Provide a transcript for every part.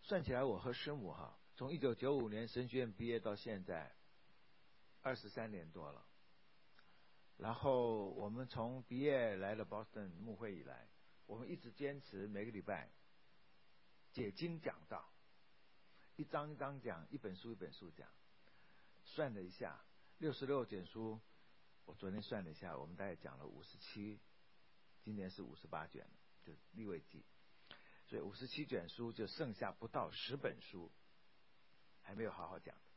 算起来，我和师母从1995年神学院毕业到现在23年多了。然后我们从毕业来了 Boston 牧会以来，我们一直坚持每个礼拜解经讲道，一章一章讲，一本书一本书讲。算了一下，66卷书，我昨天算了一下，我们大概讲了57，今年是58卷了，就利未记。所以57卷书就剩下不到10本书还没有好好讲。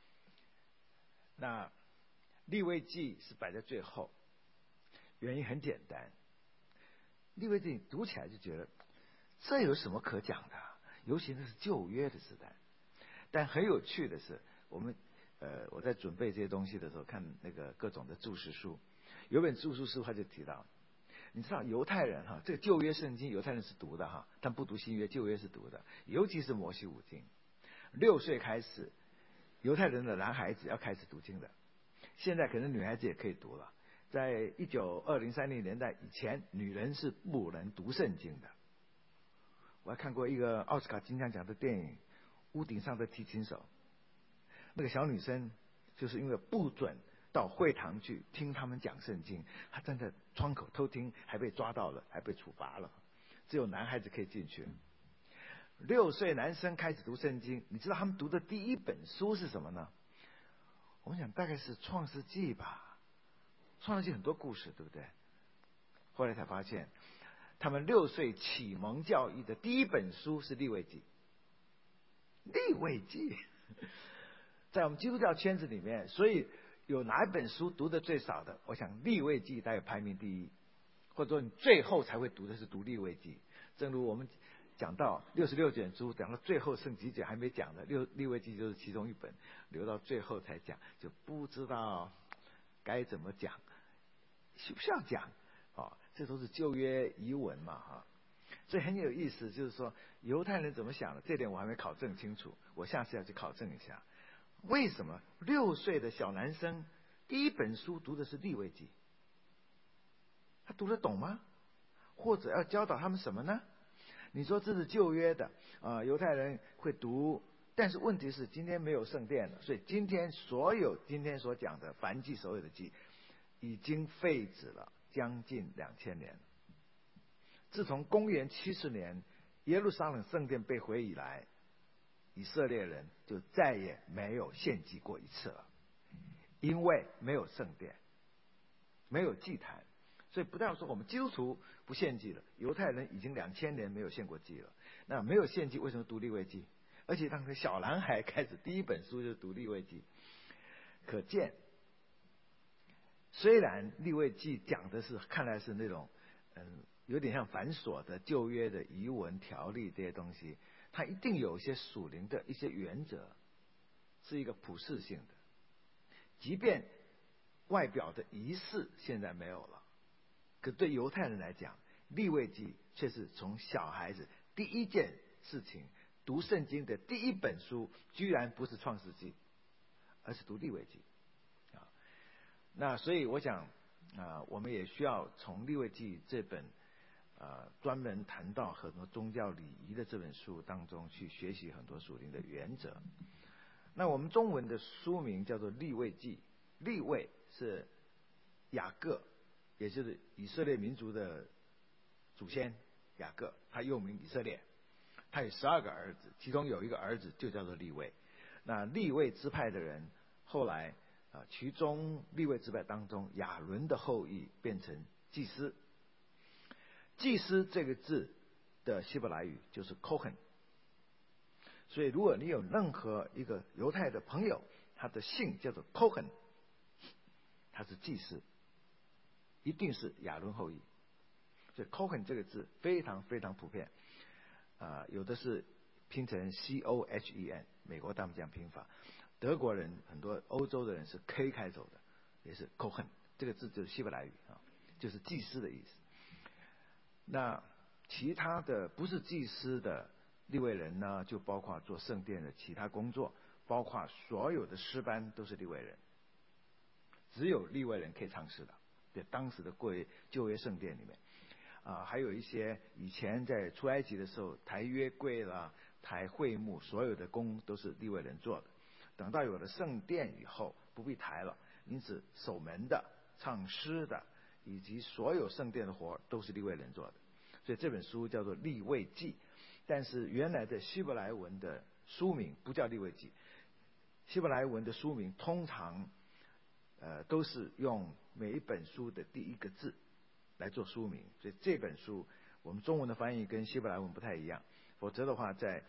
那利未记是摆在最后，原因很简单，利未记读起来就觉得这有什么可讲的，尤其那是旧约的时代。但很有趣的是，我在准备这些东西的时候，看那个各种的注释书，有本注释书他就提到，你知道犹太人这个旧约圣经犹太人是读的但不读新约，旧约是读的，尤其是摩西五经。6岁开始，犹太人的男孩子要开始读经的，现在可能女孩子也可以读了。在1920、30年代以前，女人是不能读圣经的。我还看过一个奥斯卡金像奖的电影《屋顶上的提琴手》，那个小女生就是因为不准到会堂去听他们讲圣经，她站在窗口偷听，还被抓到了，还被处罚了。只有男孩子可以进去。6岁男生开始读圣经，你知道他们读的第一本书是什么呢？我想大概是创世纪吧。创世纪很多故事，对不对？后来才发现，他们6岁启蒙教育的第一本书是利未记。利未记在我们基督教圈子里面，所以有哪一本书读的最少的，我想利未记大概排名第一，或者说你最后才会读的是读利未记。正如我们讲到66卷书，讲到最后剩几卷还没讲的，利未记就是其中一本，留到最后才讲，就不知道该怎么讲，需不需要讲这都是旧约遗文嘛所以很有意思，就是说犹太人怎么想的，这点我还没考证清楚，我下次要去考证一下，为什么6岁的小男生第一本书读的是利未记？他读得懂吗？或者要教导他们什么呢？你说这是旧约的犹太人会读，但是问题是今天没有圣殿了，所以今天所讲的燔祭所有的祭已经废止了将近2000年了。自从公元70年耶路撒冷圣殿被毁以来，以色列人就再也没有献祭过一次了，因为没有圣殿，没有祭坛。所以不但说我们基督徒不献祭了，犹太人已经2000年没有献过祭了。那没有献祭，为什么读利未记？而且当时小男孩开始第一本书就是读利未记，可见虽然利未记讲的是看来是那种有点像繁琐的旧约的遗文条例这些东西，它一定有一些属灵的一些原则，是一个普世性的。即便外表的仪式现在没有了，可对犹太人来讲，利未记却是从小孩子第一件事情，读圣经的第一本书，居然不是创世纪，而是读利未记那所以我想我们也需要从利未记这本专门谈到很多宗教礼仪的这本书当中去学习很多属灵的原则。那我们中文的书名叫做利未记，利未是雅各，也就是以色列民族的祖先雅各，他又名以色列，他有12个儿子，其中有一个儿子就叫做利未。那利未支派的人后来其中利未支派当中亚伦的后裔变成祭司。祭司这个字的希伯来语就是 Kohen， 所以如果你有任何一个犹太的朋友，他的姓叫做 Kohen， 他是祭司，一定是亚伦后裔。所以 Kohen 这个字非常非常普遍有的是拼成 COHEN， 美国他们这样拼法，德国人很多欧洲的人是 K 开头的，也是 Kohen， 这个字就是希伯来语就是祭司的意思。那其他的不是祭司的利未人呢，就包括做圣殿的其他工作，包括所有的诗班都是利未人，只有利未人可以唱诗的，在当时的旧约圣殿里面还有一些以前在出埃及的时候抬约柜啦， 台会幕所有的工都是利未人做的。等到有了圣殿以后，不必抬了，因此守门的、唱诗的以及所有圣殿的活都是利未人做的。所以这本书叫做利未记，但是原来的希伯来文的书名不叫利未记。希伯来文的书名通常都是用每一本书的第一个字来做书名，所以这本书我们中文的翻译跟希伯来文不太一样，否则的话在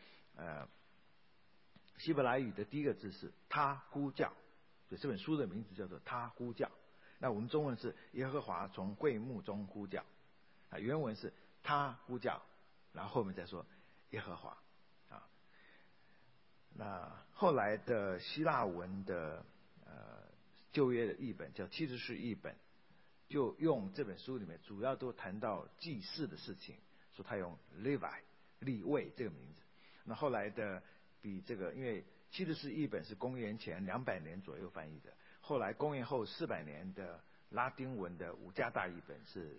希伯来语的第一个字是他呼叫，所以这本书的名字叫做他呼叫。那我们中文是耶和华从会幕中呼叫，原文是他呼叫，然后后面再说耶和华啊。那后来的希腊文的旧约的译本叫七十士译本，就用这本书里面主要都谈到祭祀的事情，说他用 Levi 利未这个名字。那后来的比这个，因为七十士译本是公元前200年左右翻译的，后来公元后400年的拉丁文的五加大译本是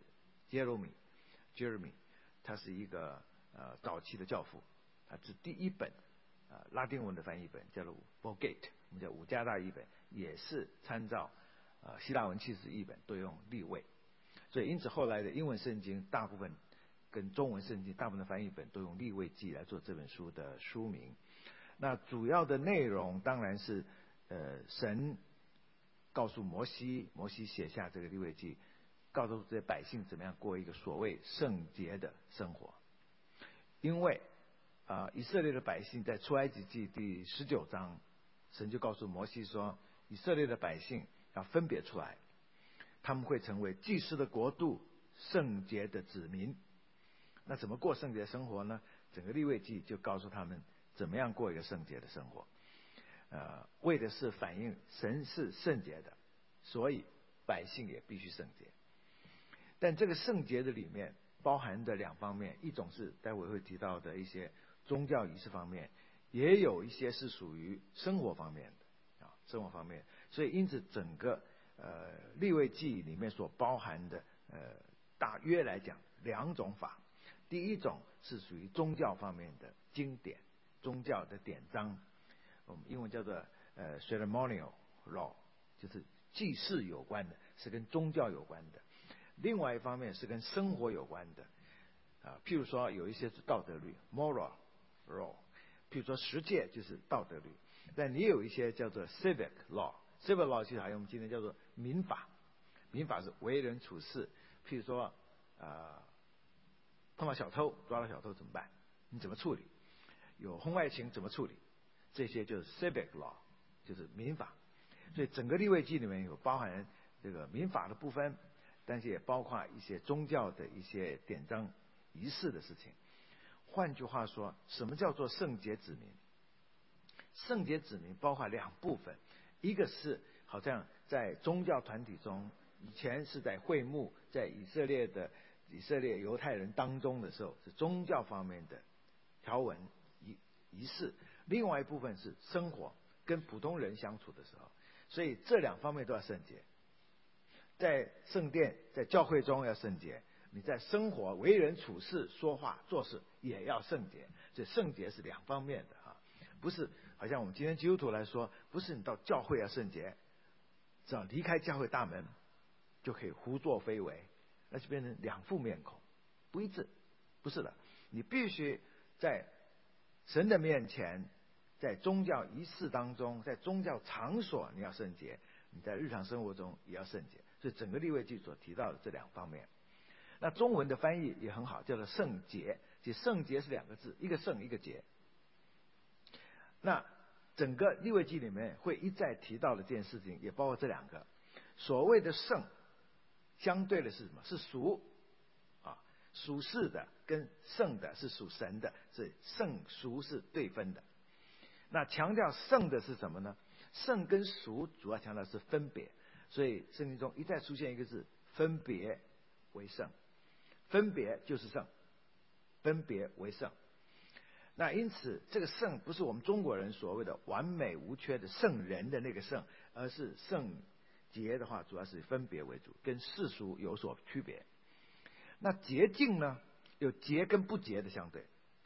Jeremy， 他是一个早期的教父，他是第一本拉丁文的翻译本叫做 Vulgate， 我们叫五加大译本，也是参照希腊文七十译本都用利未，所以因此后来的英文圣经大部分跟中文圣经大部分的翻译本都用利未记来做这本书的书名。那主要的内容当然是神告诉摩西，摩西写下这个利未记，告诉这些百姓怎么样过一个所谓圣洁的生活。因为以色列的百姓在出埃及记第19章，神就告诉摩西说，以色列的百姓要分别出来，他们会成为祭司的国度，圣洁的子民。那怎么过圣洁生活呢？整个利未记就告诉他们怎么样过一个圣洁的生活，为的是反映神是圣洁的，所以百姓也必须圣洁。但这个圣洁的里面包含的两方面，一种是待会会提到的一些宗教仪式方面，也有一些是属于生活方面的生活方面。所以因此整个利未记里面所包含的大约来讲两种法。第一种是属于宗教方面的经典，宗教的典章，我们英文叫做ceremonial law， 就是祭祀有关的，是跟宗教有关的。另外一方面是跟生活有关的譬如说有一些是道德律 moral law， 譬如说十诫就是道德律，但也有一些叫做 civic law。civic law 其实还有我们今天叫做民法，民法是为人处事，譬如说碰到小偷，抓到小偷怎么办？你怎么处理？有婚外情怎么处理？这些就是 civic law， 就是民法。所以整个利未记里面有包含这个民法的部分，但是也包括一些宗教的一些典章仪式的事情。换句话说，什么叫做圣洁子民？圣洁子民包括两部分，一个是好像在宗教团体中，以前是在会幕，在以色列犹太人当中的时候，是宗教方面的条文仪式；另外一部分是生活，跟普通人相处的时候，所以这两方面都要圣洁。在圣殿，在教会中要圣洁，你在生活、为人处事、说话、做事也要圣洁。所以圣洁是两方面的不是好像我们今天基督徒来说，不是你到教会要圣洁，只要离开教会大门就可以胡作非为，那就变成两副面孔，不一致。不是的，你必须在神的面前，在宗教仪式当中，在宗教场所你要圣洁，你在日常生活中也要圣洁。所以整个利未记所提到的这两方面，那中文的翻译也很好，叫做圣洁。其实圣洁是两个字，一个圣一个洁。那整个利未记里面会一再提到的这件事情，也包括这两个。所谓的圣，相对的是什么？是属属世的跟圣的是属神的，所以圣属是对分的。那强调圣的是什么呢？圣跟属主要强调是分别，所以圣经中一再出现一个字，分别为圣。分别就是圣，分别为圣。那因此这个圣不是我们中国人所谓的完美无缺的圣人的那个圣，而是圣洁的话主要是分别为主，跟世俗有所区别。那洁净呢，有洁跟不洁的相对。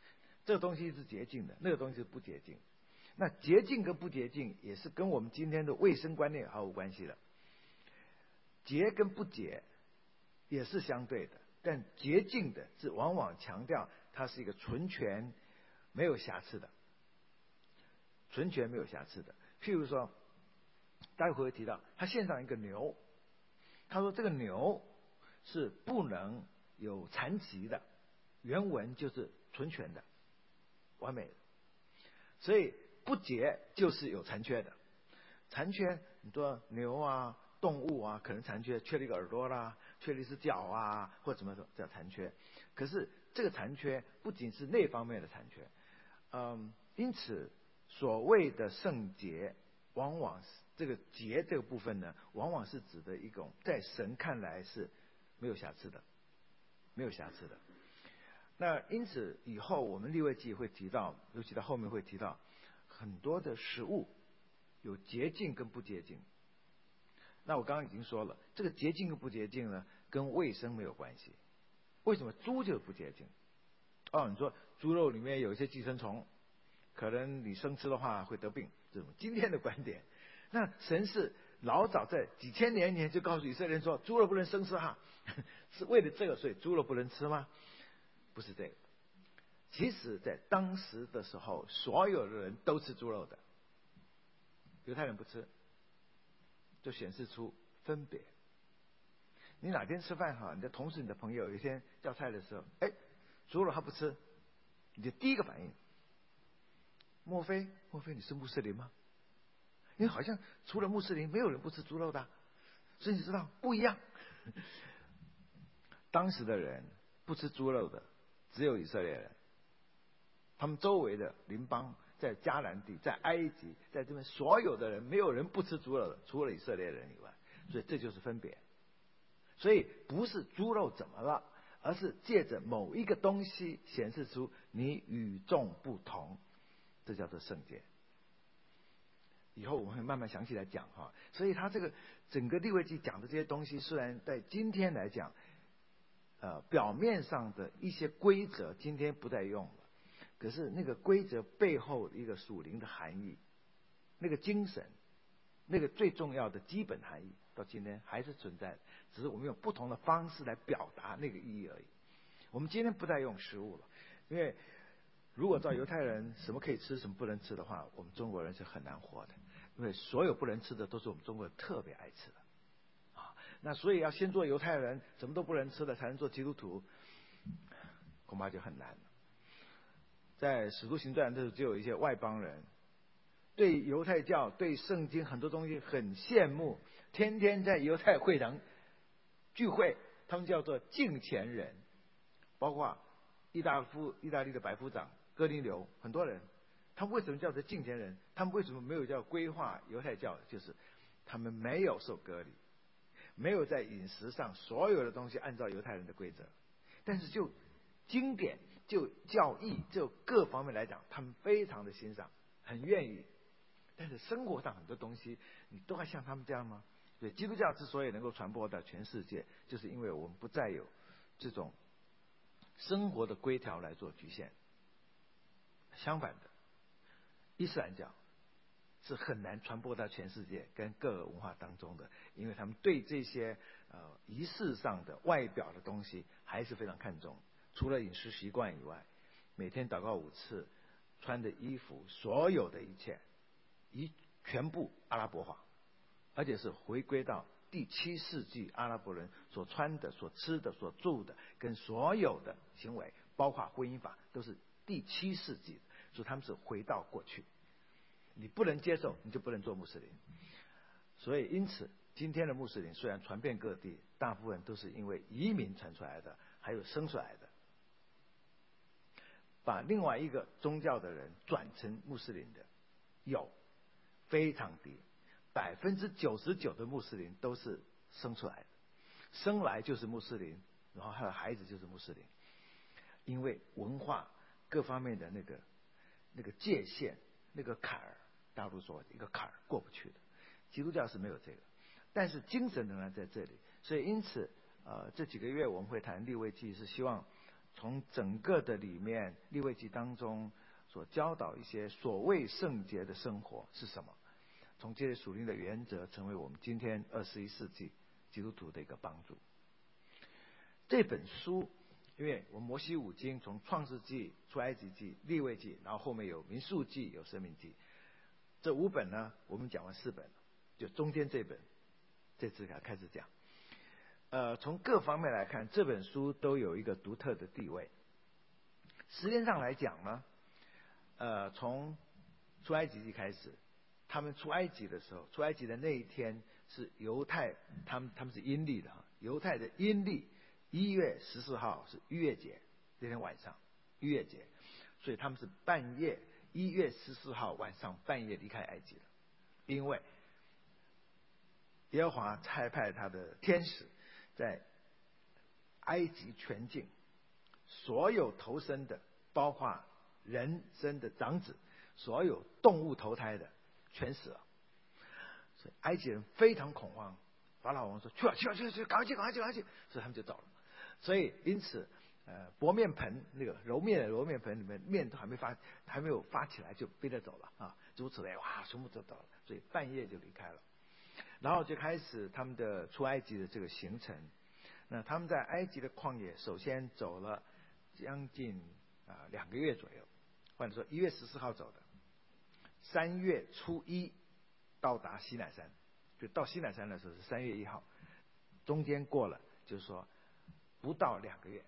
这个东西是洁净的，那个东西是不洁净。那洁净跟不洁净也是跟我们今天的卫生观念毫无关系的。洁跟不洁也是相对的，但洁净的是往往强调它是一个纯全没有瑕疵的，纯全没有瑕疵的。譬如说待会会提到他献上一个牛，他说这个牛是不能有残疾的，原文就是纯全的完美的。所以不洁就是有残缺的，残缺你说牛啊动物啊可能残缺，缺了一个耳朵啦，缺了一只脚啊，或者什么叫残缺。可是这个残缺不仅是那方面的残缺，因此所谓的圣洁往往是这个洁这个部分呢，往往是指的一种在神看来是没有瑕疵的，没有瑕疵的。那因此以后我们利未记会提到，尤其到后面会提到很多的食物有洁净跟不洁净。那我刚刚已经说了，这个洁净跟不洁净呢，跟卫生没有关系。为什么猪就不洁净？你说猪肉里面有一些寄生虫，可能你生吃的话会得病，这种今天的观点。那神是老早在几千年前就告诉以色列人说，猪肉不能生吃哈，是为了这个所以猪肉不能吃吗？不是这个。其实在当时的时候，所有的人都吃猪肉的，犹太人不吃，就显示出分别。你哪天吃饭哈，你的同事、你的朋友有一天叫菜的时候，猪肉他不吃，你的第一个反应，莫非你是穆斯林吗？因为好像除了穆斯林，没有人不吃猪肉的，所以你知道不一样。当时的人不吃猪肉的只有以色列人，他们周围的邻邦，在迦南地、在埃及、在这边所有的人，没有人不吃猪肉的，除了以色列人以外。所以这就是分别。所以不是猪肉怎么了，而是借着某一个东西显示出你与众不同，这叫做圣洁。以后我们会慢慢详细来讲哈。所以他这个整个利未记讲的这些东西，虽然在今天来讲，表面上的一些规则今天不再用了，可是那个规则背后一个属灵的含义，那个精神，那个最重要的基本含义，到今天还是存在的，只是我们用不同的方式来表达那个意义而已。我们今天不再用食物了，因为如果照犹太人什么可以吃什么不能吃的话，我们中国人是很难活的，因为所有不能吃的都是我们中国人特别爱吃的那所以要先做犹太人，什么都不能吃的才能做基督徒，恐怕就很难了。在使徒行传的时候，就有一些外邦人对犹太教、对圣经很多东西很羡慕，天天在犹太会堂聚会，他们叫做敬虔人，包括意大利的百夫长哥尼流，很多人，他们为什么叫做敬虔人？他们为什么没有叫规划犹太教？就是他们没有受割礼，没有在饮食上所有的东西按照犹太人的规则，但是就经典、就教义、就各方面来讲，他们非常的欣赏，很愿意。但是生活上很多东西，你都要像他们这样吗？所以基督教之所以能够传播到全世界，就是因为我们不再有这种生活的规条来做局限。相反的，伊斯兰教是很难传播到全世界跟各个文化当中的，因为他们对这些仪式上的外表的东西还是非常看重。除了饮食习惯以外，每天祷告5次，穿的衣服，所有的一切全部阿拉伯化，而且是回归到第7世纪阿拉伯人所穿的、所吃的、所住的，跟所有的行为，包括婚姻法，都是第7世纪的，所以他们是回到过去。你不能接受，你就不能做穆斯林。所以因此今天的穆斯林虽然传遍各地，大部分都是因为移民传出来的，还有生出来的，把另外一个宗教的人转成穆斯林的有非常低，99%的穆斯林都是生出来的，生来就是穆斯林，然后还有孩子就是穆斯林，因为文化各方面的那个界限、那个坎儿，大陆说一个坎儿过不去的，基督教是没有这个，但是精神仍然在这里。所以因此这几个月我们会谈利未记，是希望从整个的里面利未记当中所教导一些所谓圣洁的生活是什么，从这些属灵的原则成为我们今天21世纪基督徒的一个帮助。这本书，因为我们摩西五经从创世纪、出埃及记、利未记，然后后面有民数记、有申命记，这5本呢，我们讲完4本，就中间这本，这次开始讲。从各方面来看，这本书都有一个独特的地位。时间上来讲呢，从出埃及记开始，他们出埃及的时候，出埃及的那一天是犹太，他们是阴历的，犹太的阴历1月14号是逾越节，那天晚上逾越节，所以他们是半夜1月14号晚上半夜离开埃及的，因为耶和华差派他的天使在埃及全境，所有投生的，包括人生的长子，所有动物投胎的，全死了。所以埃及人非常恐慌，法老王说：“去，赶快去！”所以他们就走了。所以因此，薄面盆那个揉面盆里面面都还没有发起来就被带走了啊！如此类，哇，全部都走了。所以半夜就离开了。然后就开始他们的出埃及的这个行程。那他们在埃及的旷野，首先走了将近2个月左右，或者说1月14号走的，3月初1到达西乃山，就到西乃山的时候是3月1号，中间过了就是说不到2个月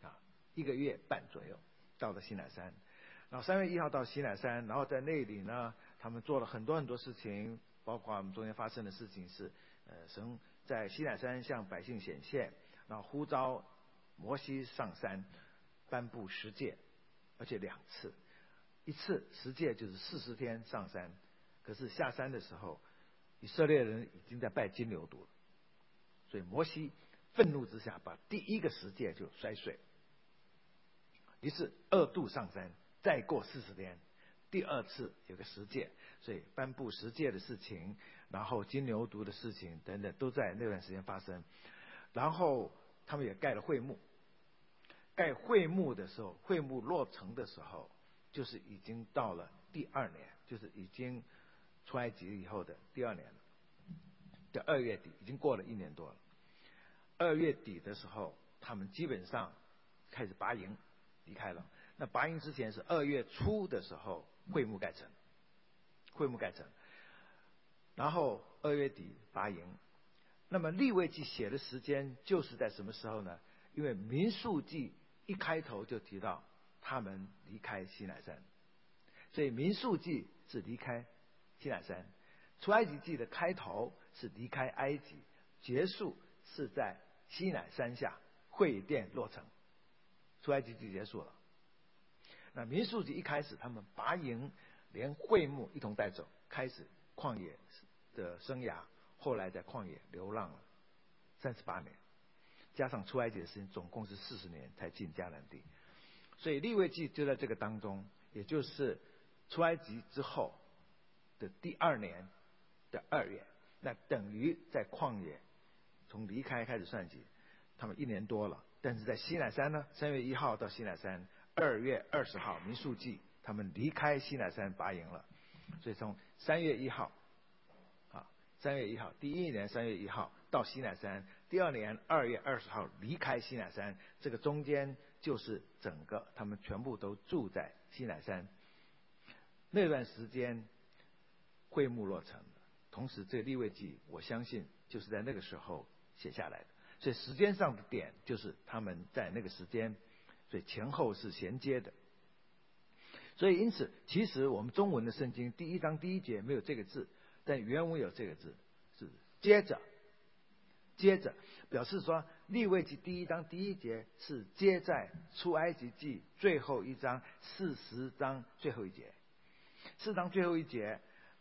1个月半左右到了西乃山。然后3月1号到西乃山，然后在那里呢，他们做了很多事情，包括我们中间发生的事情是，神在西乃山向百姓显现，然后呼召摩西上山颁布10诫，而且2次，一次10诫就是40天上山，可是下山的时候，以色列人已经在拜金牛犊了，所以摩西愤怒之下把第一个10诫就摔碎，于是2度上山，再过40天，第2次有个10诫，所以颁布10诫的事情，然后金牛犊的事情等等，都在那段时间发生。然后他们也盖了会幕，盖会幕的时候，会幕落成的时候，就是已经到了第2年，就是已经出埃及以后的第2年了，的2月底，已经过了1年多了。2月底的时候，他们基本上开始拔营离开了。那拔营之前是2月初的时候，会幕盖成，然后2月底拔营。那么利未记写的时间就是在什么时候呢？因为民数记一开头就提到他们离开西乃山，所以民数记是离开西乃山，出埃及记的开头是离开埃及，结束是在西乃山下会殿落成，出埃及记结束了。那民数记一开始他们拔营，连会幕一同带走，开始旷野的生涯，后来在旷野流浪了38年，加上出埃及的时间，总共是40年才进迦南地。所以利未记就在这个当中，也就是出埃及之后的第2年的2月，那等于在旷野从离开开始算起，他们1年多了。但是在西乃山呢，3月1号到西乃山，2月20号民数记他们离开西乃山拔营了。所以从3月1号3月1号第1年3月1号到西乃山，第2年2月20号离开西乃山，这个中间就是整个他们全部都住在西乃山。那段时间会幕落成了，同时这个利未记我相信就是在那个时候写下来的，所以时间上的点就是他们在那个时间，所以前后是衔接的。所以因此其实我们中文的圣经第1章第1节没有这个字，但原文有这个字，是接着表示说利未记第1章第1节是接在出埃及记最后1章40章最后1节，4章最后1节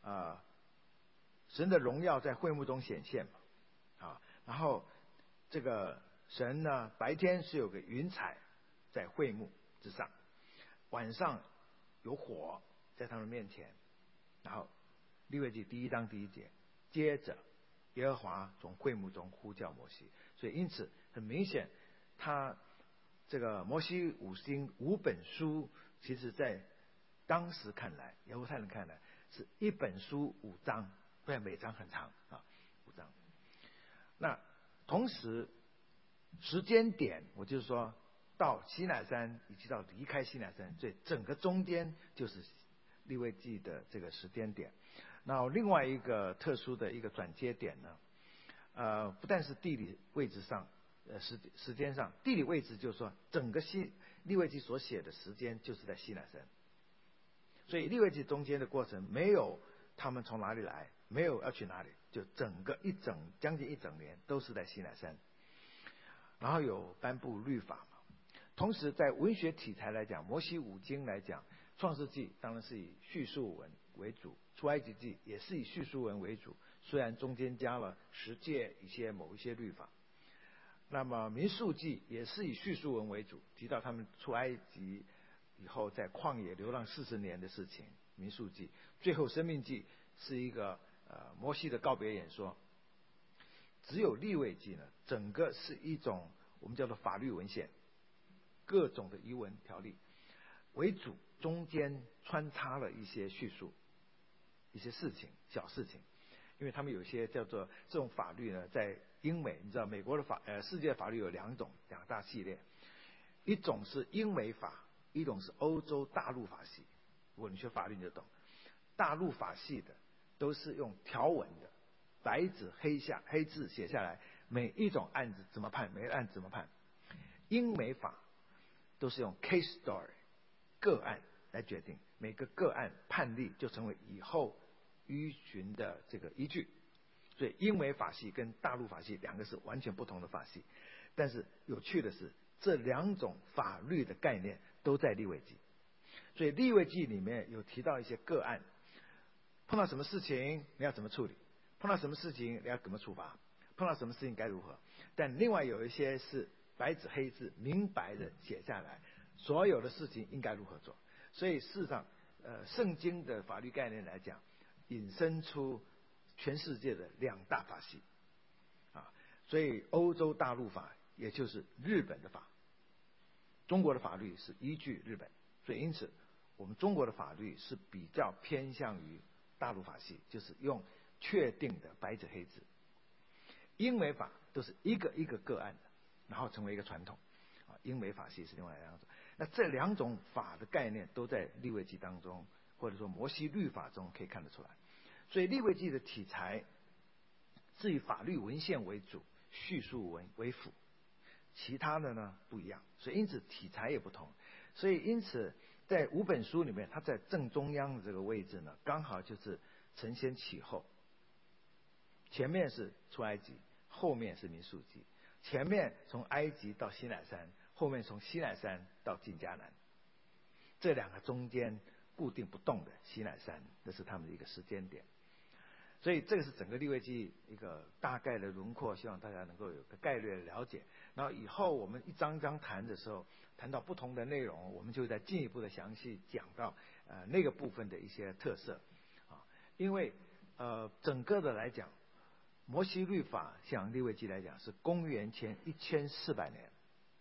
神的荣耀在会幕中显现嘛，然后这个神呢白天是有个云彩在会幕之上，晚上有火在他们面前。然后利未记第1章第1节，接着耶和华从会幕中呼叫摩西，所以因此很明显，他这个摩西五本书，其实在当时看来，犹太人看来是一本书5章，不然每章很长啊，5章。那同时时间点，我就是说到西乃山以及到离开西乃山，所以整个中间就是利未记的这个时间点。那另外一个特殊的一个转接点呢，不但是地理位置上，时间上，地理位置就是说整个利未记所写的时间就是在西乃山，所以利未记中间的过程没有他们从哪里来，没有要去哪里，就整个将近一整年都是在西乃山，然后有颁布律法嘛。同时在文学题材来讲，摩西五经来讲，创世纪当然是以叙述文为主，出埃及记也是以叙述文为主，虽然中间加了十诫某一些律法。那么民数记也是以叙述文为主，提到他们出埃及以后在旷野流浪40年的事情，民数记。最后生命记是一个摩西的告别演说。只有利未记呢，整个是一种我们叫做法律文献，各种的遗文条例为主，中间穿插了一些叙述，一些事情小事情。因为他们有些叫做这种法律呢，在英美，你知道美国的世界法律有2大系列，一种是英美法，一种是欧洲大陆法系。如果你学法律你就懂，大陆法系的都是用条文的，白纸黑字写下来，每一种案子怎么判，每个案子怎么判。英美法都是用 case story 个案来决定，每个个案判例就成为以后依循的这个依据。所以英美法系跟大陆法系2个是完全不同的法系。但是有趣的是，这2种法律的概念都在利未记。所以利未记里面有提到一些个案，碰到什么事情你要怎么处理，碰到什么事情你要怎么处罚，碰到什么事情该如何。但另外有一些是白纸黑字明白的写下来，所有的事情应该如何做。所以事实上圣经的法律概念来讲，引申出全世界的2大法系啊。所以欧洲大陆法也就是日本的法，中国的法律是依据日本，所以因此我们中国的法律是比较偏向于大陆法系，就是用确定的白纸黑字。英美法都是一个一个个案的，然后成为一个传统啊。英美法系是另外2种。那这2种法的概念都在利未记当中，或者说摩西律法中可以看得出来。所以利未记的题材是以法律文献为主，叙述文为辅，其他的呢不一样，所以因此题材也不同。所以因此在5本书里面，它在正中央的这个位置呢，刚好就是承先启后，前面是出埃及，后面是民数记，前面从埃及到西乃山，后面从西乃山到进迦南，这2个中间固定不动的西乃山，这是他们的一个时间点。所以这个是整个利未记一个大概的轮廓，希望大家能够有个概略的了解。然后以后我们一章一章谈的时候，谈到不同的内容，我们就再进一步的详细讲到那个部分的一些特色啊。因为整个的来讲，摩西律法像利未记来讲是公元前1400年，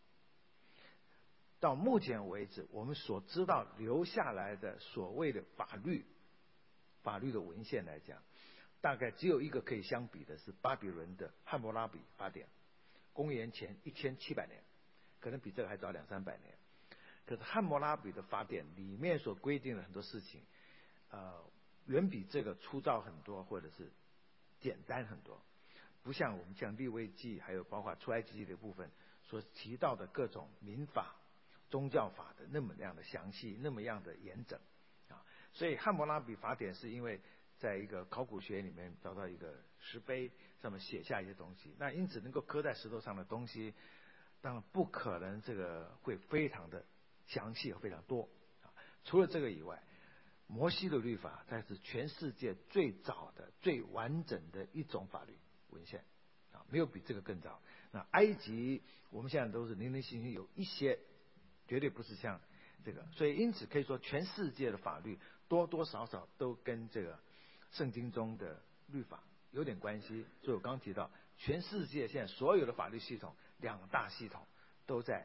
到目前为止我们所知道留下来的所谓的法律的文献来讲，大概只有一个可以相比的是巴比伦的汉谟拉比法典，公元前1700年，可能比这个还早200-300年。可是汉谟拉比的法典里面所规定的很多事情远比这个粗糙很多，或者是简单很多，不像我们像利未记还有包括出埃及记的部分所提到的各种民法宗教法的那么样的详细，那么样的严整啊。所以汉谟拉比法典是因为在一个考古学里面找到一个石碑上面写下一些东西，那因此能够刻在石头上的东西当然不可能这个会非常的详细和非常多啊。除了这个以外，摩西的律法才是全世界最早的最完整的一种法律文献啊，没有比这个更早。那埃及我们现在都是零零星星有一些，绝对不是像这个，所以因此可以说全世界的法律多多少少都跟这个圣经中的律法有点关系。所以我刚刚提到全世界现在所有的法律系统2大系统都在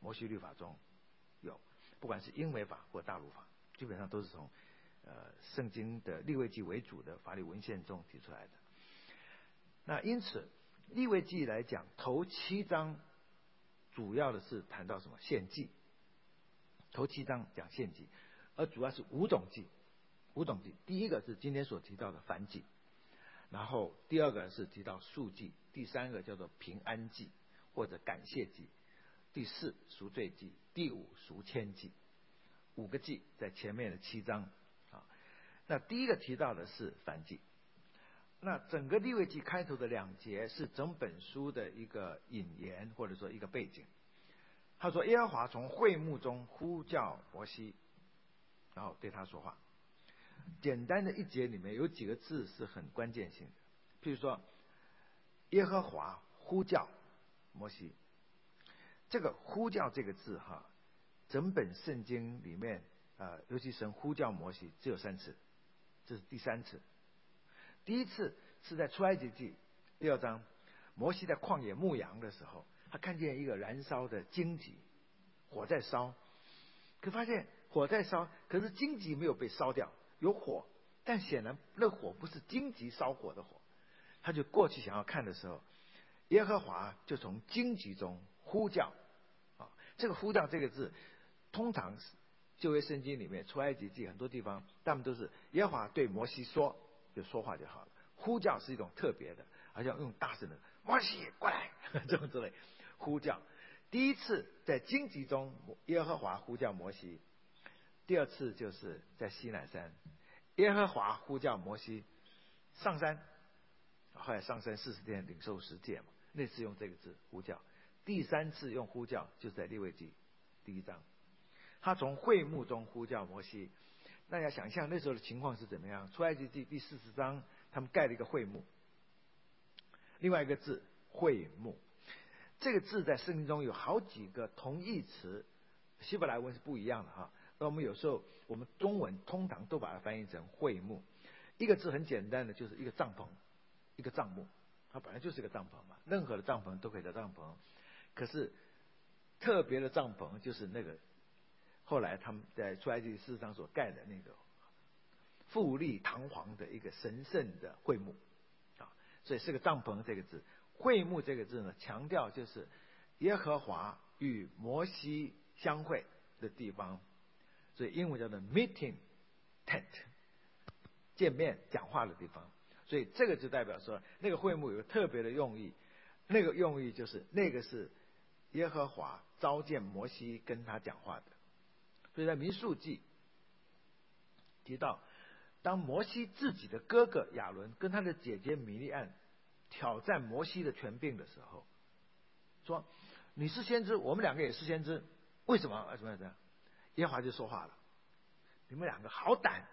摩西律法中有，不管是英美法或大陆法，基本上都是从圣经的利未记为主的法理文献中提出来的。那因此利未记来讲，头7章主要的是谈到什么？献祭。头7章讲献祭，而主要是5种祭。第一个是今天所提到的燔祭，然后第二个是提到赎祭，第三个叫做平安祭或者感谢祭，第4赎罪祭，第5赎愆祭。5个祭在前面的7章啊。那第一个提到的是燔祭。那整个利未记开头的2节是整本书的一个引言，或者说一个背景。他说耶和华从会幕中呼叫摩西，然后对他说话。简单的一节里面有几个字是很关键性的，譬如说耶和华呼叫摩西，这个呼叫这个字哈，整本圣经里面尤其神呼叫摩西只有3次，这是第3次。第一次是在出埃及记第2章，摩西在旷野牧羊的时候，他看见一个燃烧的荆棘，火在烧，可发现火在烧，可是荆棘没有被烧掉，有火，但显然那火不是荆棘烧火的火。他就过去想要看的时候，耶和华就从荆棘中呼叫这个呼叫这个字，通常旧约圣经里面出埃及记很多地方他们都是耶和华对摩西说，就说话就好了。呼叫是一种特别的，好像用大声的摩西过来这种之类呼叫。第一次在荆棘中耶和华呼叫摩西，第2次就是在西乃山，耶和华呼叫摩西上山，后来上山40天领受10诫嘛，那次用这个字呼叫。第3次用呼叫就是在利未记第1章，他从会幕中呼叫摩西。大家想象那时候的情况是怎么样？出埃及记第40章，他们盖了一个会幕。另外一个字会幕，这个字在圣经中有好几个同义词，希伯来文是不一样的哈。那我们有时候我们中文通常都把它翻译成会幕。一个字很简单的，就是一个帐篷，一个帐幕，它本来就是一个帐篷嘛，任何的帐篷都可以叫帐篷。可是特别的帐篷就是那个后来他们在出埃及40章所盖的那个富丽堂皇的一个神圣的会幕所以是个帐篷这个字。会幕这个字呢，强调就是耶和华与摩西相会的地方，所以英文叫做 meeting tent， 见面讲话的地方。所以这个就代表说那个会幕有个特别的用意，那个用意就是那个是耶和华召见摩西跟他讲话的。所以在民数记提到，当摩西自己的哥哥亚伦跟他的姐姐米利暗挑战摩西的权柄的时候，说你是先知，我们2个也是先知，为什么怎么样？耶和华就说话了，你们2个好胆，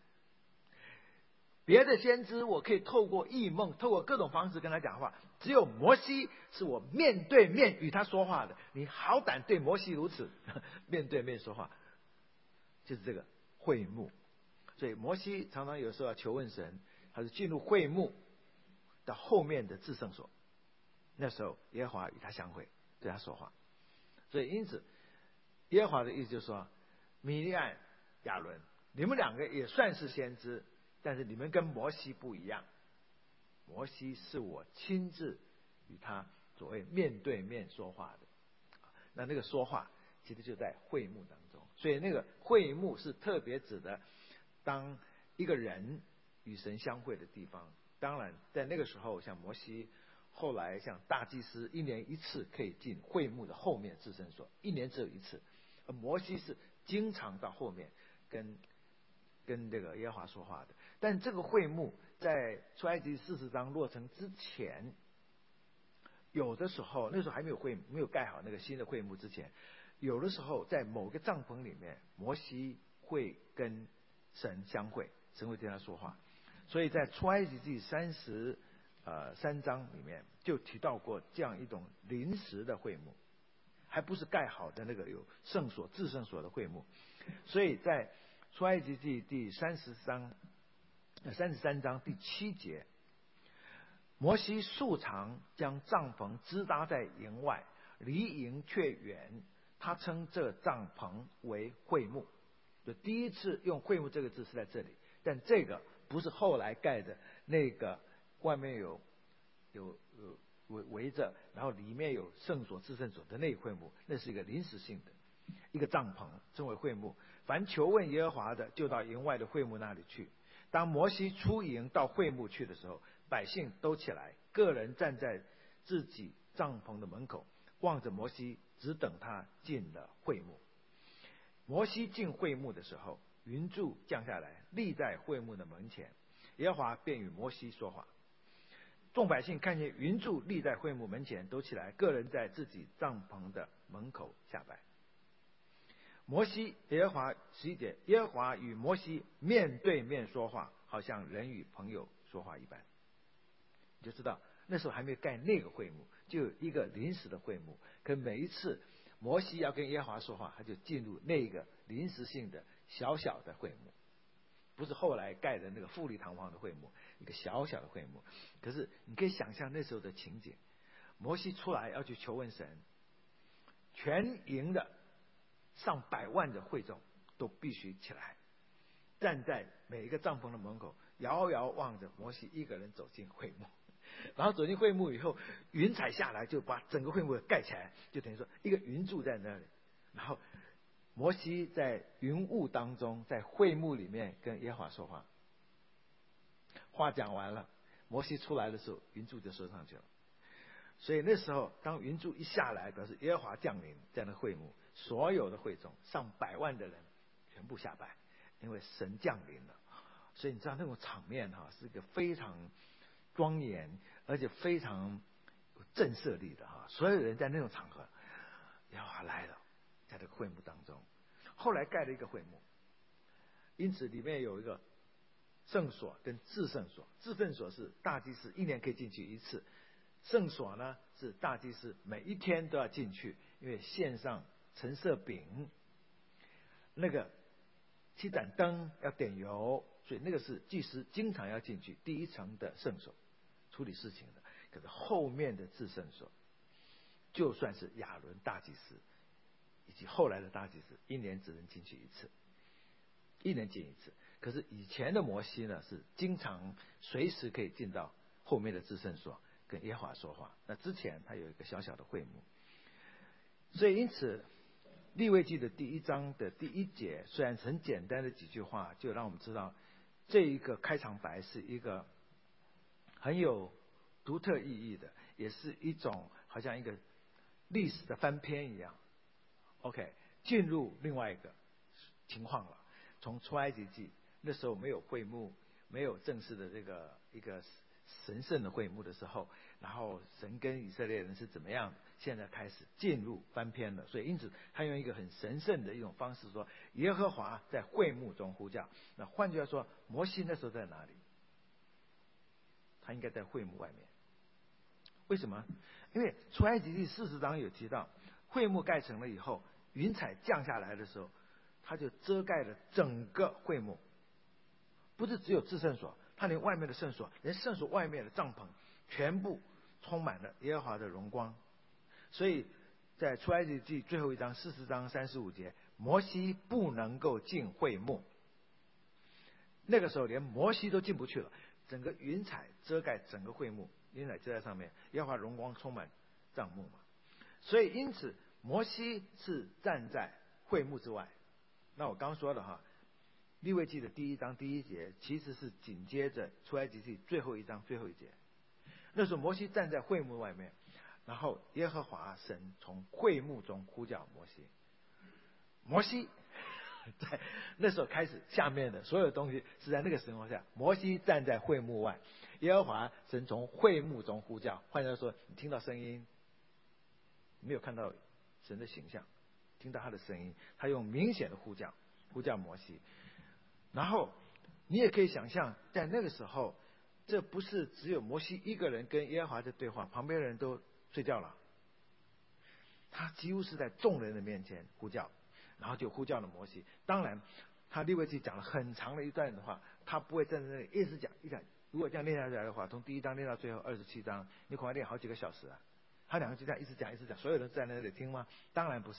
别的先知我可以透过异梦，透过各种方式跟他讲话，只有摩西是我面对面与他说话的，你好胆对摩西如此面对面说话，就是这个会幕。所以摩西常常有时候要求问神，他是进入会幕到后面的至圣所，那时候耶和华与他相会，对他说话。所以因此耶和华的意思就是说，米利暗、亚伦，你们2个也算是先知，但是你们跟摩西不一样，摩西是我亲自与他所谓面对面说话的。那个说话其实就在会幕当中，所以那个会幕是特别指的当一个人与神相会的地方。当然在那个时候，像摩西，后来像大祭司1年1次可以进会幕的后面至圣所，1年只有1次，而摩西是经常到后面跟这个耶和华说话的。但这个会幕在出埃及40章落成之前，有的时候那时候还没有盖好那个新的会幕之前，有的时候在某个帐篷里面，摩西会跟神相会，神会对他说话。所以在出埃及记3章里面就提到过这样一种临时的会幕，还不是盖好的那个有圣所至圣所的会幕。所以在出埃及记第33章第7节，摩西素常将帐篷支搭在营外，离营却远， 他称这帐篷为会幕。就第一次用会幕这个字是在这里，但这个不是后来盖的那个外面有围着，然后里面有圣所至圣所的那个会幕，那是一个临时性的一个帐篷，称为会幕。凡求问耶和华的，就到营外的会幕那里去。当摩西出营到会幕去的时候，百姓都起来，个人站在自己帐篷的门口，望着摩西，只等他进了会幕。摩西进会幕的时候，云柱降下来，立在会幕的门前，耶和华便与摩西说话。众百姓看见云柱立在会幕门前，都起来，个人在自己帐篷的门口下拜。耶和华11节，耶和华与摩西面对面说话，好像人与朋友说话一般。你就知道那时候还没有盖那个会幕，就有一个临时的会幕。可每一次摩西要跟耶和华说话，他就进入那个临时性的小小的会幕，不是后来盖的那个富丽堂皇的会幕，一个小小的会幕。可是你可以想象那时候的情景，摩西出来要去求问神，全营的上百万的会众都必须起来，站在每一个帐篷的门口，遥遥望着摩西一个人走进会幕。然后走进会幕以后，云彩下来就把整个会幕盖起来，就等于说一个云柱在那里。然后摩西在云雾当中，在会幕里面跟耶和华说话。话讲完了，摩西出来的时候，云柱就收上去了。所以那时候当云柱一下来，表示耶和华降临在那会幕，所有的会众上百万的人全部下拜，因为神降临了。所以你知道那种场面是一个非常庄严而且非常有震慑力的所有人在那种场合，耶和华来了，在这个会幕当中。后来盖了一个会幕，因此里面有一个圣所跟至圣所。至圣所是大祭司一年可以进去一次，圣所呢是大祭司每一天都要进去，因为献上陈设饼，那个7盏灯要点油，所以那个是祭司经常要进去第一层的圣所处理事情的。可是后面的至圣所，就算是亚伦大祭司以及后来的大祭司，一年只能进去一次，一年进一次。可是以前的摩西呢，是经常随时可以进到后面的至圣所跟耶和华说话。那之前他有一个小小的会幕，所以因此利未记的第1章的第1节，虽然很简单的几句话，就让我们知道这一个开场白是一个很有独特意义的，也是一种好像一个历史的翻篇一样。OK， 进入另外一个情况了。从出埃及记那时候没有会幕，没有正式的这个一个神圣的会幕的时候，然后神跟以色列人是怎么样，现在开始进入翻篇了。所以因此他用一个很神圣的一种方式说，耶和华在会幕中呼叫。那换句话说，摩西那时候在哪里？他应该在会幕外面。为什么？因为出埃及记40章有提到，会幕盖成了以后，云彩降下来的时候，它就遮盖了整个会幕，不是只有至圣所，它连外面的圣所，连圣所外面的帐篷，全部充满了耶和华的荣光。所以在出埃及记最后一章40章35节，摩西不能够进会幕。那个时候连摩西都进不去了，整个云彩遮盖整个会幕，云彩遮在上面，耶和华荣光充满帐幕嘛。所以因此摩西是站在会幕之外。那我刚说了利未记的第1章第1节其实是紧接着出埃及记最后一章最后一节。那时候摩西站在会幕外面，然后耶和华神从会幕中呼叫摩西。摩西在那时候开始，下面的所有东西是在那个情况下，摩西站在会幕外，耶和华神从会幕中呼叫。换句话说，你听到声音，没有看到神的形象，听到他的声音，他用明显的呼叫摩西。然后你也可以想象，在那个时候，这不是只有摩西一个人跟耶和华在对话，旁边的人都睡觉了，他几乎是在众人的面前呼叫，然后就呼叫了摩西。当然他利未记讲了很长的一段的话，他不会站在那里一直讲一讲。如果这样练下来的话，从第1章练到最后27章，你恐怕练好几个小时啊。他2个就这样一直讲，所有人在那里听吗？当然不是。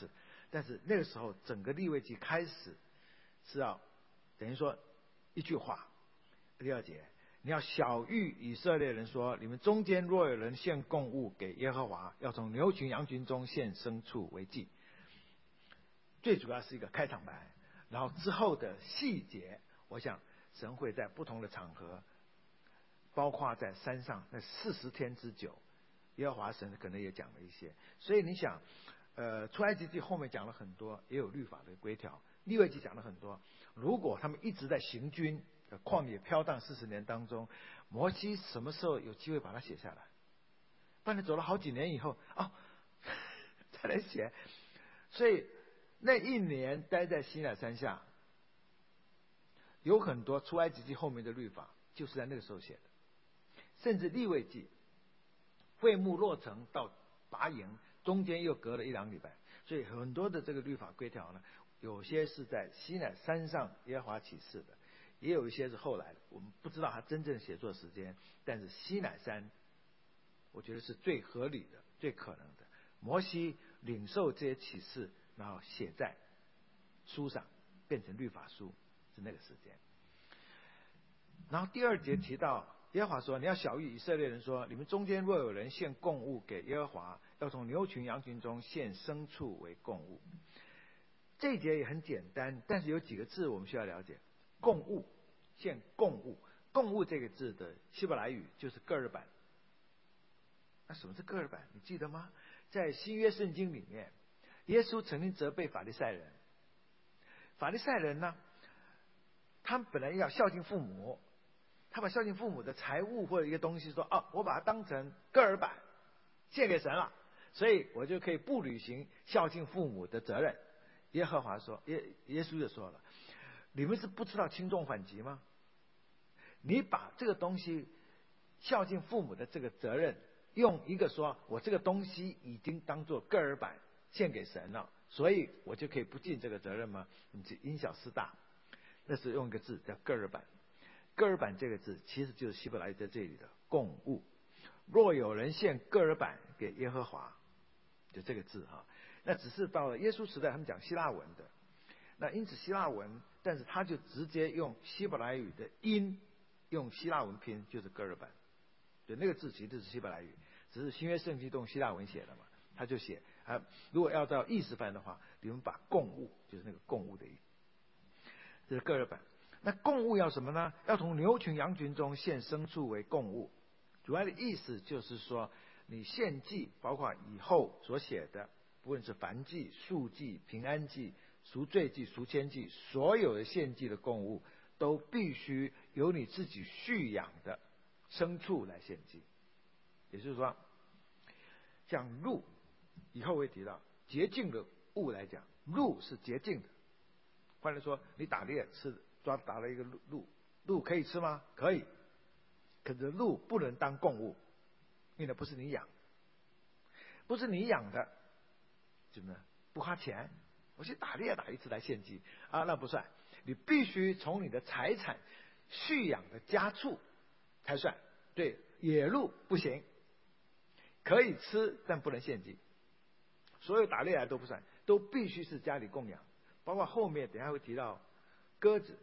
但是那个时候整个利未记开始是要等于说一句话，第二节，你要晓谕以色列人说，你们中间若有人献供物给耶和华，要从牛群羊群中献牲畜为祭。最主要是一个开场白，然后之后的细节，我想神会在不同的场合，包括在山上那40天之久，耶和华神可能也讲了一些。所以你想出埃及记后面讲了很多，也有律法的规条，利未记讲了很多。如果他们一直在行军旷野飘荡40年当中，摩西什么时候有机会把它写下来？不然走了好几年以后再来写。所以那一年待在西乃山下，有很多出埃及记后面的律法就是在那个时候写的，甚至利未记会幕落成到拔营中间又隔了1-2礼拜，所以很多的这个律法规条呢，有些是在西乃山上耶和华启示的，也有一些是后来的，我们不知道他真正写作时间，但是西乃山我觉得是最合理的、最可能的。摩西领受这些启示，然后写在书上，变成律法书，是那个时间。然后第2节提到耶和华说，你要晓谕以色列人说，你们中间若有人献供物给耶和华，要从牛群羊群中献牲畜为供物。这一节也很简单，但是有几个字我们需要了解。供物，献供物，供物这个字的希伯来语就是各尔版。那什么是各尔版？你记得吗？在新约圣经里面，耶稣曾经责备法利赛人。法利赛人呢，他们本来要孝敬父母，他把孝敬父母的财物或者一个东西说，我把它当成各尔版献给神了，所以我就可以不履行孝敬父母的责任。耶和华说，耶稣就说了，你们是不知道轻重缓急吗？你把这个东西孝敬父母的这个责任，用一个说我这个东西已经当作各尔版献给神了，所以我就可以不尽这个责任吗？你就因小失大。那是用一个字叫各尔版。各尔版这个字其实就是希伯来在这里的供物。若有人献各尔版给耶和华，就这个字哈。那只是到了耶稣时代，他们讲希腊文的，那因此希腊文，但是他就直接用希伯来语的音，用希腊文拼，就是各尔版。对，那个字其实是希伯来语，只是新约圣经用希腊文写的嘛，他就写如果要照意思翻的话，你们把供物，就是那个供物的意思，这是各尔版。那供物要什么呢？要从牛群羊群中献牲畜为供物。主要的意思就是说，你献祭，包括以后所写的，不论是燔祭、素祭、平安祭、赎罪祭、赎愆祭，所有的献祭的供物，都必须由你自己蓄养的牲畜来献祭。也就是说，像鹿，以后会提到洁净的物来讲，鹿是洁净的。换句话说，你打猎打了一个鹿可以吃吗？可以，可是鹿不能当供物，因为那不是你养，不是你养的，怎么不花钱？我去打猎打一次来献祭那不算，你必须从你的财产蓄养的家畜才算。对，野鹿不行，可以吃但不能献祭。所有打猎来都不算，都必须是家里供养，包括后面等一下会提到鸽子、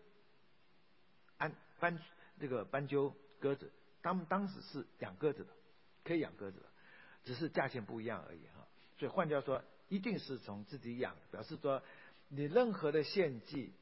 这个斑鸠、鸽子，他们当时是养鸽子的，可以养鸽子的，只是价钱不一样而已哈。所以换句话说，一定是从自己养，表示说你任何的献祭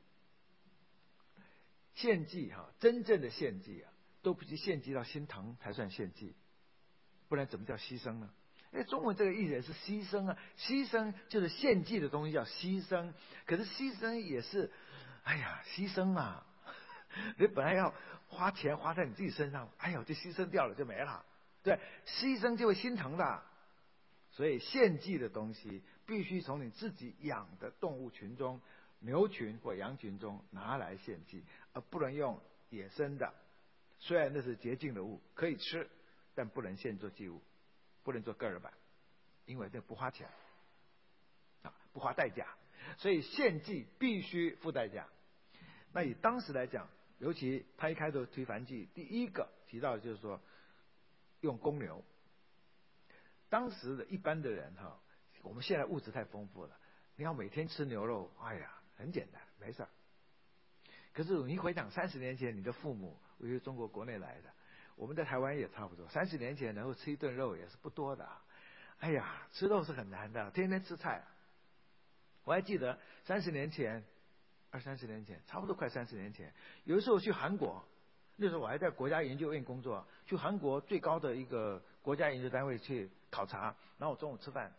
真正的献祭都必须献祭到心疼才算献祭，不然怎么叫牺牲呢？中文这个意思是牺牲牺牲就是献祭的东西叫牺牲，可是牺牲也是，牺牲你本来要花钱花在你自己身上，就牺牲掉了就没了，对，牺牲就会心疼的。所以献祭的东西必须从你自己养的动物群中，牛群或羊群中拿来献祭，而不能用野生的。虽然那是洁净的物，可以吃，但不能献作祭物，不能做各尔版，因为这不花钱不花代价，所以献祭必须付代价。那以当时来讲，尤其他一开头提燔祭，第一个提到的就是说用公牛。当时的一般的人我们现在物质太丰富了， 你要每天吃牛肉，哎呀，很简单，没事儿。可是你回想30年前，你的父母，我是中国国内来的，我们在台湾也差不多，30年前能够吃一顿肉也是不多的。哎呀，吃肉是很难的，天天吃菜。我还记得30年前，20-30年前，差不多快30年前，有的时候去韩国，那时候我还在国家研究院工作，去韩国最高的一个国家研究单位去考察，然后我中午吃饭，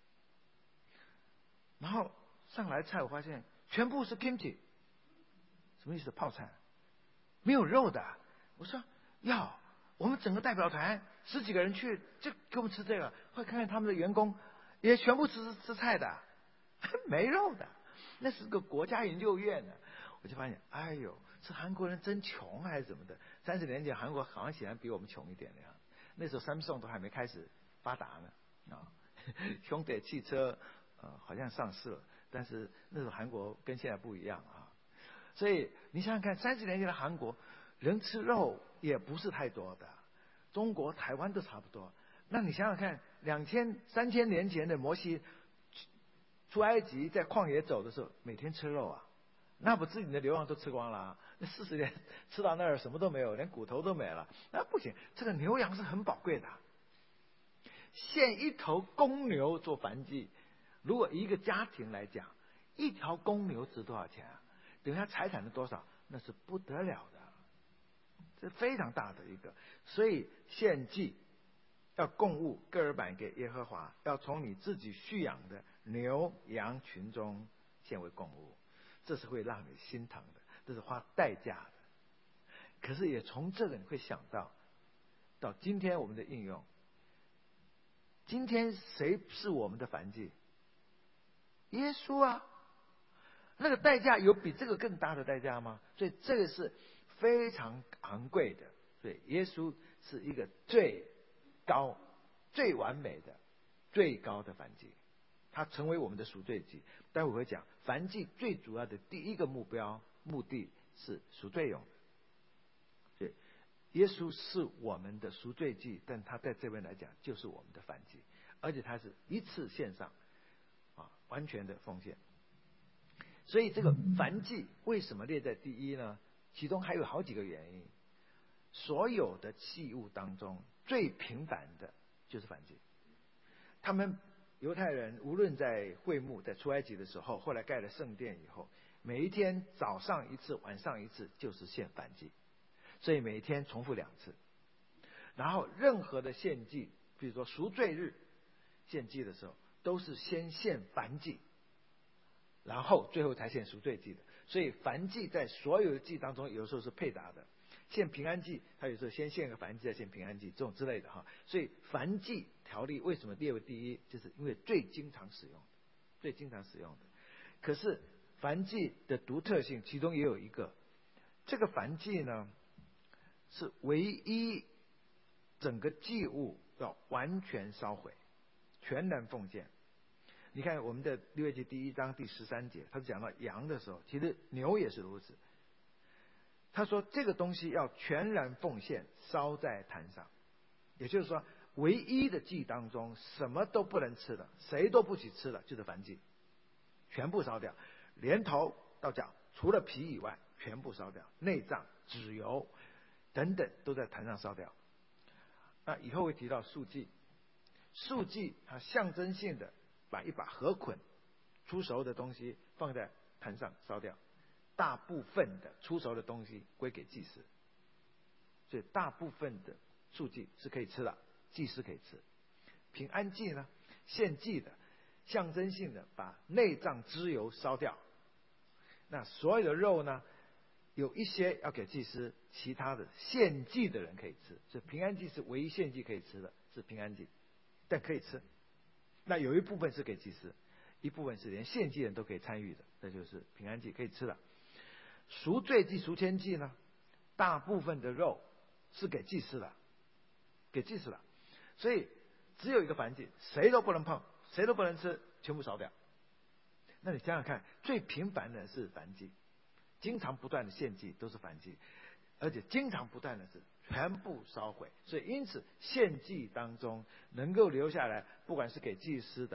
然后上来菜我发现全部是 kimchi， 什么意思？泡菜，没有肉的。我说我们整个代表团10几个人去，就给我们吃这个。后来看看他们的员工，也全部吃菜的，没肉的。那是个国家研究院的，我就发现，哎呦，是韩国人真穷还是怎么的？30年前韩国好像显然比我们穷一点的样子。那时候 Samsung 都还没开始发达呢，Hyundai 汽车好像上市了，但是那时候韩国跟现在不一样啊。所以你想想看，30年前的韩国人吃肉也不是太多的，中国台湾都差不多。那你想想看，2000-3000年前的摩西出埃及在旷野走的时候，每天吃肉啊，那不自己的牛羊都吃光了啊？那40年吃到那儿什么都没有，连骨头都没了，那不行。这个牛羊是很宝贵的，献一头公牛做燔祭。如果一个家庭来讲，一条公牛值多少钱啊？等下财产是多少？那是不得了的，这非常大的一个。所以献祭要供物各尔版给耶和华，要从你自己蓄养的牛羊群中献为供物，这是会让你心疼的，这是花代价的。可是也从这个你会想到今天我们的应用，今天谁是我们的燔祭？耶稣啊！那个代价有比这个更大的代价吗？所以这个是非常昂贵的。所以耶稣是一个最高、最完美的、最高的燔祭，他成为我们的赎罪祭。待会我会讲，燔祭最主要的第一个目的是赎罪用的。所以耶稣是我们的赎罪祭，但他在这边来讲就是我们的燔祭，而且他是一次献上，完全的奉献。所以这个燔祭为什么列在第一呢？其中还有好几个原因。所有的祭物当中最频繁的就是燔祭。他们犹太人无论在会幕在出埃及的时候，后来盖了圣殿以后，每一天早上一次晚上一次就是献燔祭，所以每一天重复2次。然后任何的献祭，比如说赎罪日献祭的时候，都是先献燔祭，然后最后才献赎罪祭的。所以燔祭在所有的祭当中有时候是配搭的，献平安祭他有时候先献个燔祭再献平安祭这种之类的哈。所以燔祭条例为什么列为第一，就是因为最经常使用的。可是燔祭的独特性其中也有一个，这个燔祭呢是唯一整个祭物要完全烧毁，全然奉献。你看我们的利未记第1章第13节，他讲到羊的时候，其实牛也是如此。他说这个东西要全然奉献，烧在坛上。也就是说，唯一的祭当中什么都不能吃的，谁都不许吃的，就是燔祭，全部烧掉，连头到脚，除了皮以外全部烧掉，内脏、脂油等等都在坛上烧掉。那以后会提到素祭，素祭它象征性的把一把禾捆出熟的东西放在坛上烧掉，大部分的出熟的东西归给祭司，所以大部分的素祭是可以吃的，祭司可以吃。平安祭呢，献祭的象征性的把内脏脂油烧掉，那所有的肉呢，有一些要给祭司，其他的献祭的人可以吃。所以平安祭是唯一献祭可以吃的，是平安祭，但可以吃。那有一部分是给祭司，一部分是连献祭人都可以参与的，那就是平安祭可以吃的。赎罪祭、赎愆祭呢，大部分的肉是给祭司的，所以只有一个燔祭，谁都不能碰，谁都不能吃，全部烧掉。那你想想看，最频繁的是燔祭，经常不断的献祭都是燔祭，而且经常不断的是全部烧毁。所以因此献祭当中能够留下来，不管是给祭司的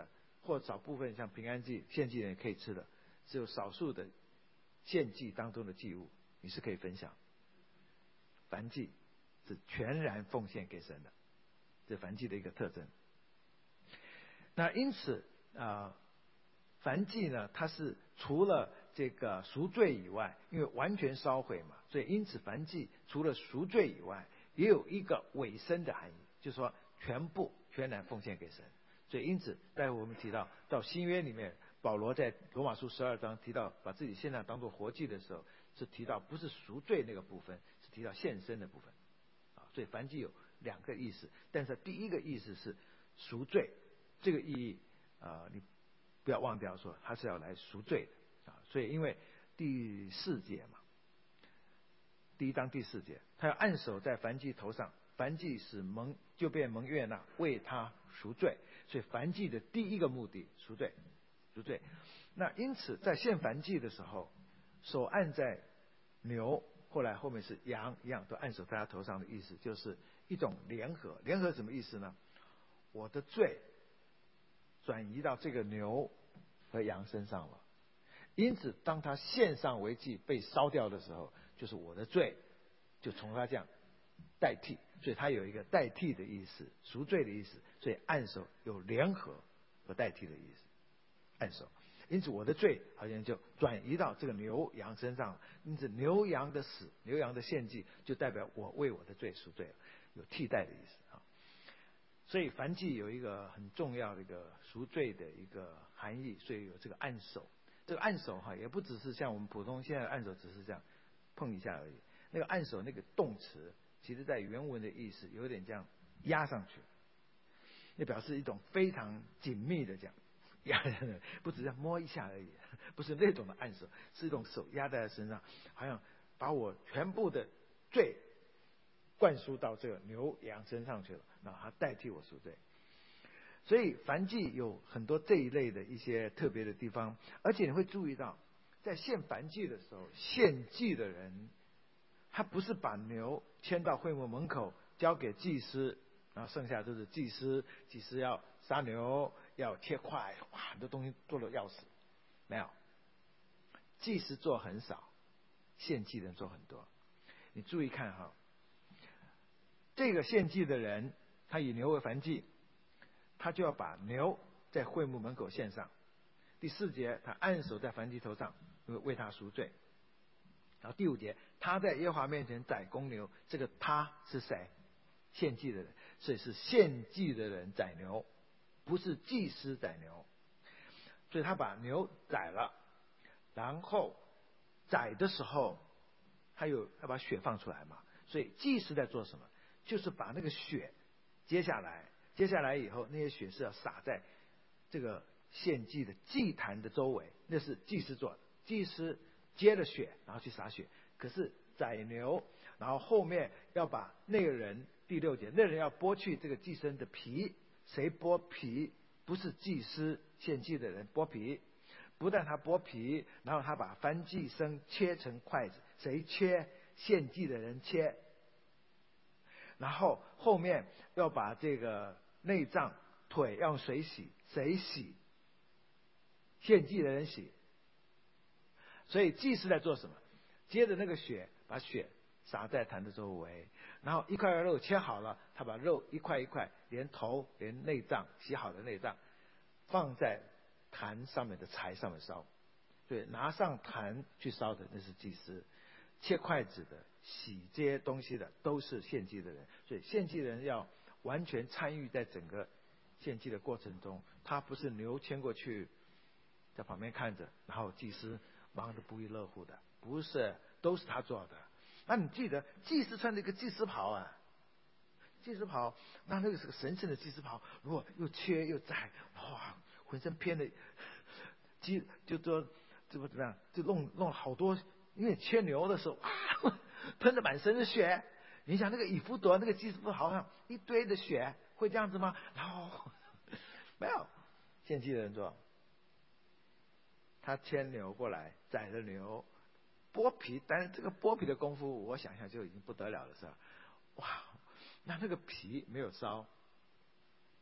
或少部分像平安祭、献祭人也可以吃的，只有少数的献祭当中的祭物你是可以分享。燔祭是全然奉献给神的，这燔祭的一个特征。那因此燔祭呢，它是除了这个赎罪以外，因为完全烧毁嘛，所以因此燔祭除了赎罪以外，也有一个委身的含义，就是说全然奉献给神。所以因此待会我们提到新约里面，保罗在罗马书12章提到把自己献上当作活祭的时候，是提到不是赎罪那个部分，是提到献身的部分。所以燔祭有两个意思，但是第一个意思是赎罪，这个意义你不要忘掉说他是要来赎罪的所以因为第4节嘛，第1章第4节，他要按手在燔祭头上，燔祭使就变蒙悦纳，为他赎罪。所以燔祭的第一个目的赎罪。那因此在献燔祭的时候，手按在牛，后面是羊一样，都按手在他头上的意思，就是一种联合。联合什么意思呢？我的罪转移到这个牛和羊身上了，因此当他献上为祭被烧掉的时候，就是我的罪就从他这样代替，所以他有一个代替的意思，赎罪的意思。所以按手有联合和代替的意思，按手。因此我的罪好像就转移到这个牛羊身上了。因此牛羊的死，牛羊的献祭就代表我为我的罪赎罪了，有替代的意思所以燔祭有一个很重要的一个赎罪的一个含义，所以有这个按手。这个按手也不只是像我们普通现在的按手只是这样碰一下而已。那个按手那个动词，其实在原文的意思有点这样压上去，也表示一种非常紧密的这样压在那，不只是摸一下而已，不是那种的按手，是一种手压在身上，好像把我全部的罪灌输到这个牛羊身上去了，然后它代替我赎罪。所以燔祭有很多这一类的一些特别的地方，而且你会注意到，在献燔祭的时候，献祭的人他不是把牛牵到会幕门口交给祭司，然后剩下都是祭司要杀牛，要切块，哇，很多东西做得要死。没有，祭司做很少，献祭的人做很多。你注意看这个献祭的人，他以牛为燔祭，他就要把牛在会幕门口献上。第4节，他按手在燔祭头上，为他赎罪。然后第5节，他在耶和华面前宰公牛，这个他是谁？献祭的人，所以是献祭的人宰牛，不是祭司宰牛。所以他把牛宰了，然后宰的时候他要把血放出来嘛。所以祭司在做什么？就是把那个血接下来以后，那些血是要洒在这个献祭的祭坛的周围，那是祭司做的。祭司接了血，然后去洒血。可是宰牛，然后后面要把那个人，第6节，那人要剥去这个祭牲的皮。谁剥皮？不是祭司献祭的人剥皮，不但他剥皮，然后他把燔祭牲切成筷子。谁切？献祭的人切。然后后面要把这个内脏腿要用水洗，谁洗？献祭的人洗。所以祭司在做什么？接着那个血，把血洒在坛的周围，然后一块肉切好了，他把肉一块一块，连头连内脏洗好的内脏放在坛上面的柴上面烧。所以拿上坛去烧的那是祭司，切筷子的、洗这些东西的都是献祭的人。所以献祭的人要完全参与在整个献祭的过程中，他不是牛牵过去在旁边看着，然后祭司忙得不亦乐乎的，不是，都是他做的。那你记得祭司穿的一个祭司袍祭司袍，那个是个神圣的祭司袍，如果又切又宰，哇，浑身偏的就说怎么样，就弄了好多。因为切牛的时候，喷得满身的血。你想那个以弗得那个祭司袍好像一堆的血，会这样子吗？然后没有，献祭的人做，他牵牛过来，宰了牛，剥皮。但是这个剥皮的功夫，我想想就已经不得了了，是吧？哇，那个皮没有烧，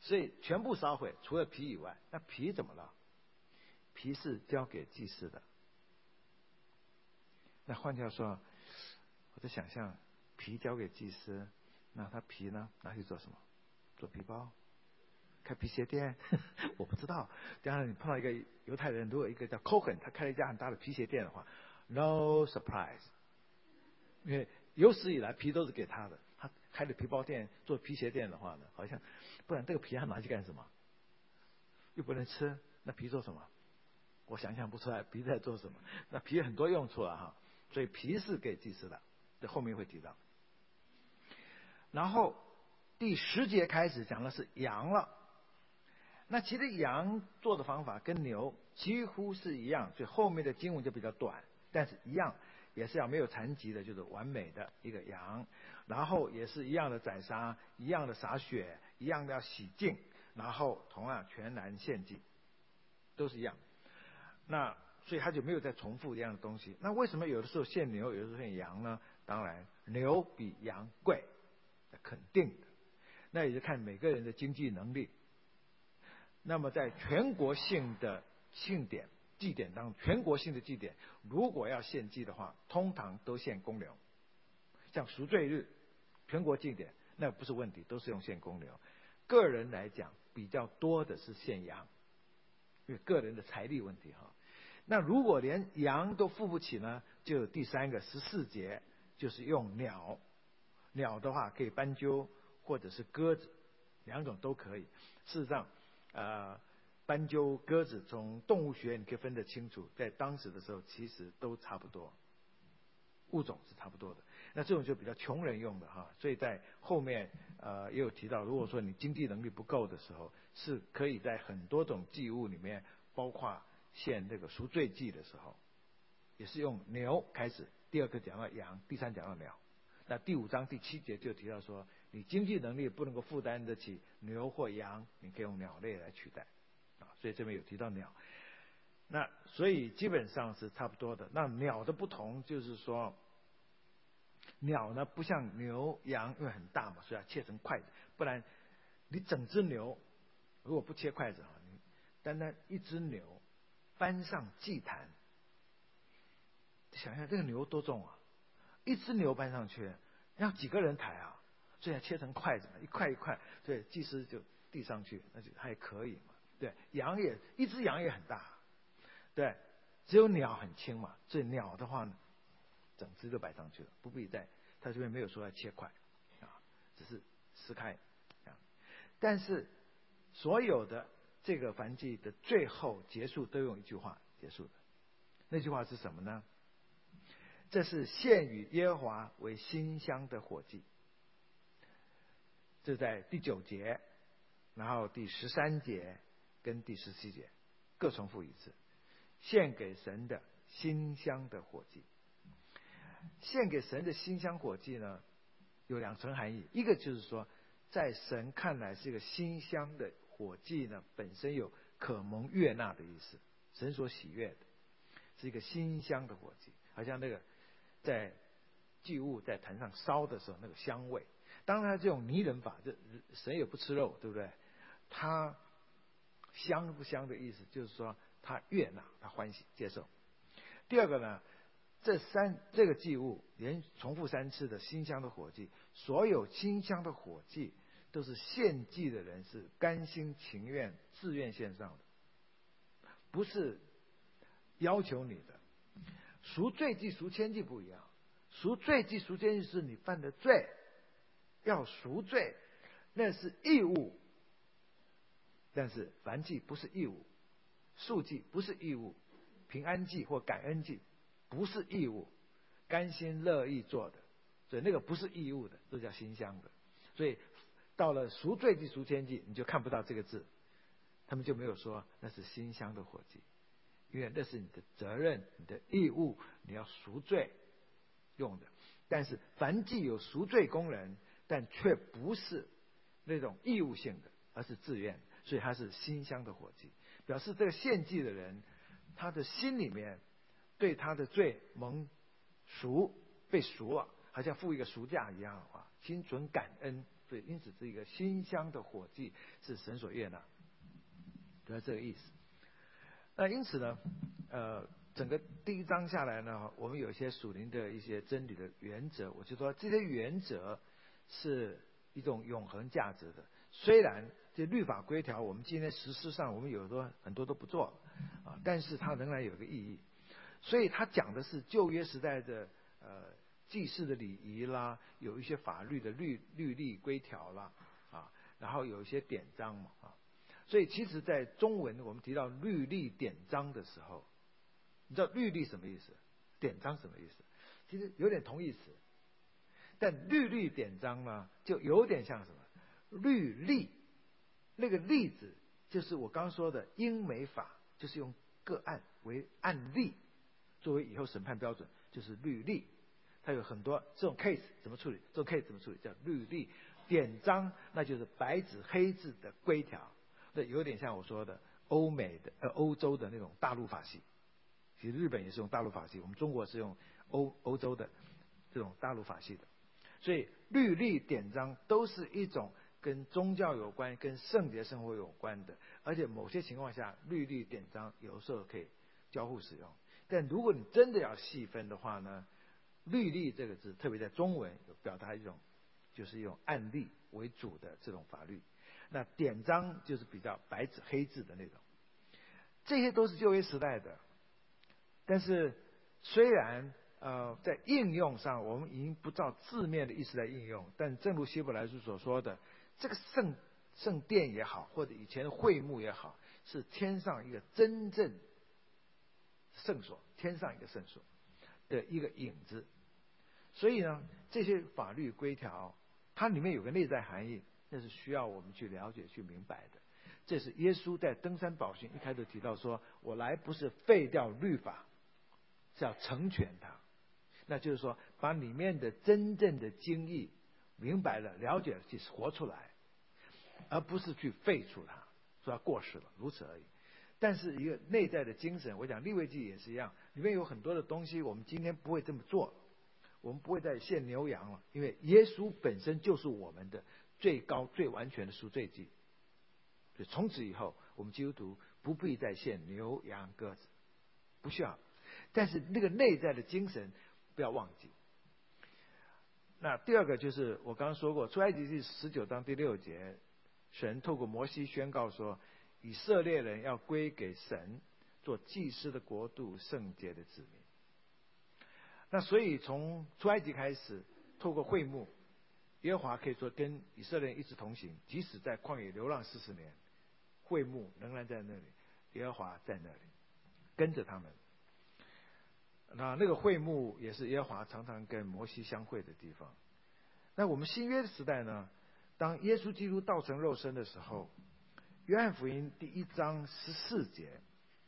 所以全部烧毁，除了皮以外。那皮怎么了？皮是交给祭司的。那换句话说，我在想象，皮交给祭司，那他皮呢拿去做什么？做皮包？开皮鞋店？我不知道。当然，你碰到一个犹太人，如果一个叫 Cohen， 他开了一家很大的皮鞋店的话 ，no surprise， 因为有史以来皮都是给他的。他开的皮包店、做皮鞋店的话呢，好像不然这个皮还拿去干什么？又不能吃，那皮做什么？我想象不出来皮在做什么。那皮有很多用处了哈，所以皮是给祭司的，这后面会提到。然后第10节开始讲的是羊了。那其实羊做的方法跟牛几乎是一样，所以后面的经文就比较短，但是一样也是要没有残疾的，就是完美的一个羊。然后也是一样的宰杀，一样的洒血，一样的要洗净，然后同样全然献祭，都是一样。那所以他就没有再重复一样的东西。那为什么有的时候献牛，有的时候献羊呢？当然牛比羊贵，肯定的。那也是看每个人的经济能力。那么在全国性的庆典、祭典当中，全国性的祭典，如果要献祭的话，通常都献公牛。像赎罪日、全国祭典，那不是问题，都是用献公牛。个人来讲，比较多的是献羊，因为个人的财力问题哈。那如果连羊都付不起呢，就有第3个14节，就是用鸟。鸟的话可以斑鸠或者是鸽子，2种都可以。事实上，斑鸠、鸽子从动物学你可以分得清楚，在当时的时候其实都差不多，物种是差不多的。那这种就比较穷人用的哈，所以在后面也有提到，如果说你经济能力不够的时候，是可以在很多种祭物里面，包括献这个赎罪祭的时候，也是用牛开始，第2个讲到羊，第3讲到鸟。那第5章第7节就提到说，你经济能力不能够负担得起牛或羊，你可以用鸟类来取代，所以这边有提到鸟。那所以基本上是差不多的。那鸟的不同就是说，鸟呢不像牛羊因为很大嘛，所以要切成筷子，不然你整只牛如果不切筷子，你单单一只牛搬上祭坛，想想这个牛多重啊！一只牛搬上去要几个人抬啊？所以要切成筷子嘛，一块一块，对，祭司就递上去，那就还可以嘛。对，羊也一只羊也很大，对，只有鸟很轻嘛，所以鸟的话呢，整只就摆上去了，不必再，他这边没有说要切块啊，只是撕开啊。但是所有的这个燔祭的最后结束都用一句话结束的，那句话是什么呢？这是献与耶和华为馨香的火祭。这在第9节，然后第13节跟第17节各重复一次，献给神的馨香的火祭。献给神的馨香火祭呢，有2层含义。一个就是说，在神看来是一个馨香的火祭呢，本身有可蒙悦纳的意思，神所喜悦的，是一个馨香的火祭，好像那个在祭物在坛上烧的时候那个香味。当然这种拟人法，这神也不吃肉，对不对？他香不香的意思就是说他悦纳，他欢喜接受。第2个呢，这个祭物连重复3次的馨香的火祭，所有馨香的火祭都是献祭的人是甘心情愿自愿献上的，不是要求你的。赎罪祭、赎愆祭不一样，赎罪祭、赎愆祭是你犯的罪，要赎罪，那是义务。但是燔祭不是义务，赎祭不是义务，平安祭或感恩祭不是义务，甘心乐意做的，所以那个不是义务的，都叫馨香的。所以到了赎罪祭、赎愆祭，你就看不到这个字，他们就没有说那是馨香的火祭，因为那是你的责任、你的义务，你要赎罪用的。但是燔祭有赎罪功能，但却不是那种义务性的，而是自愿，所以它是馨香的火祭，表示这个献祭的人，他的心里面对他的罪被赎了，好像付一个赎价一样的话，心存感恩， 所以因此这个馨香的火祭是神所悦纳，主要这个意思。那因此呢，整个第一章下来呢，我们有一些属灵的一些真理的原则，我就说这些原则是一种永恒价值的。虽然这律法规条我们今天实施上我们很多都不做啊，但是它仍然有一个意义。所以他讲的是旧约时代的祭祀的礼仪啦，有一些法律的律例规条啦啊，然后有一些典章嘛啊。所以其实在中文我们提到律例典章的时候，你知道律例什么意思，典章什么意思？其实有点同义词，但律例典章呢就有点像什么律例，那个例子就是我刚刚说的英美法，就是用个案为案例作为以后审判标准，就是律例。它有很多这种 case 怎么处理，这种 case 怎么处理，叫律例。典章那就是白纸黑字的规条，这有点像我说的欧洲的那种大陆法系。其实日本也是用大陆法系，我们中国是用欧洲的这种大陆法系的。所以律例典章都是一种跟宗教有关、跟圣洁生活有关的，而且某些情况下律例典章有时候可以交互使用。但如果你真的要细分的话呢，律例这个字特别在中文有表达一种就是用案例为主的这种法律，那典章就是比较白纸黑字的那种。这些都是旧约时代的，但是虽然在应用上我们已经不照字面的意思来应用，但正如希伯来书所说的，这个圣殿也好，或者以前的会幕也好，是天上一个真正圣所，天上一个圣所的一个影子。所以呢，这些法律规条它里面有个内在含义，那是需要我们去了解去明白的。这是耶稣在登山宝训一开始提到说，我来不是废掉律法，是要成全它。那就是说把里面的真正的精义明白了了解了去活出来，而不是去废除它，说它过时了，如此而已。但是一个内在的精神，我讲利未记也是一样，里面有很多的东西我们今天不会这么做，我们不会再献牛羊了，因为耶稣本身就是我们的最高最完全的赎罪祭。所以从此以后我们基督徒不必再献牛羊鸽子，不需要。但是那个内在的精神不要忘记。那第二个就是我刚刚说过，出埃及记19章第6节，神透过摩西宣告说，以色列人要归给神，做祭司的国度，圣洁的子民。那所以从出埃及开始，透过会幕，耶和华可以说跟以色列人一直同行，即使在旷野流浪40年，会幕仍然在那里，耶和华在那里跟着他们。那个会幕也是耶和华常常跟摩西相会的地方。那我们新约的时代呢，当耶稣基督道成肉身的时候，约翰福音第1章14节，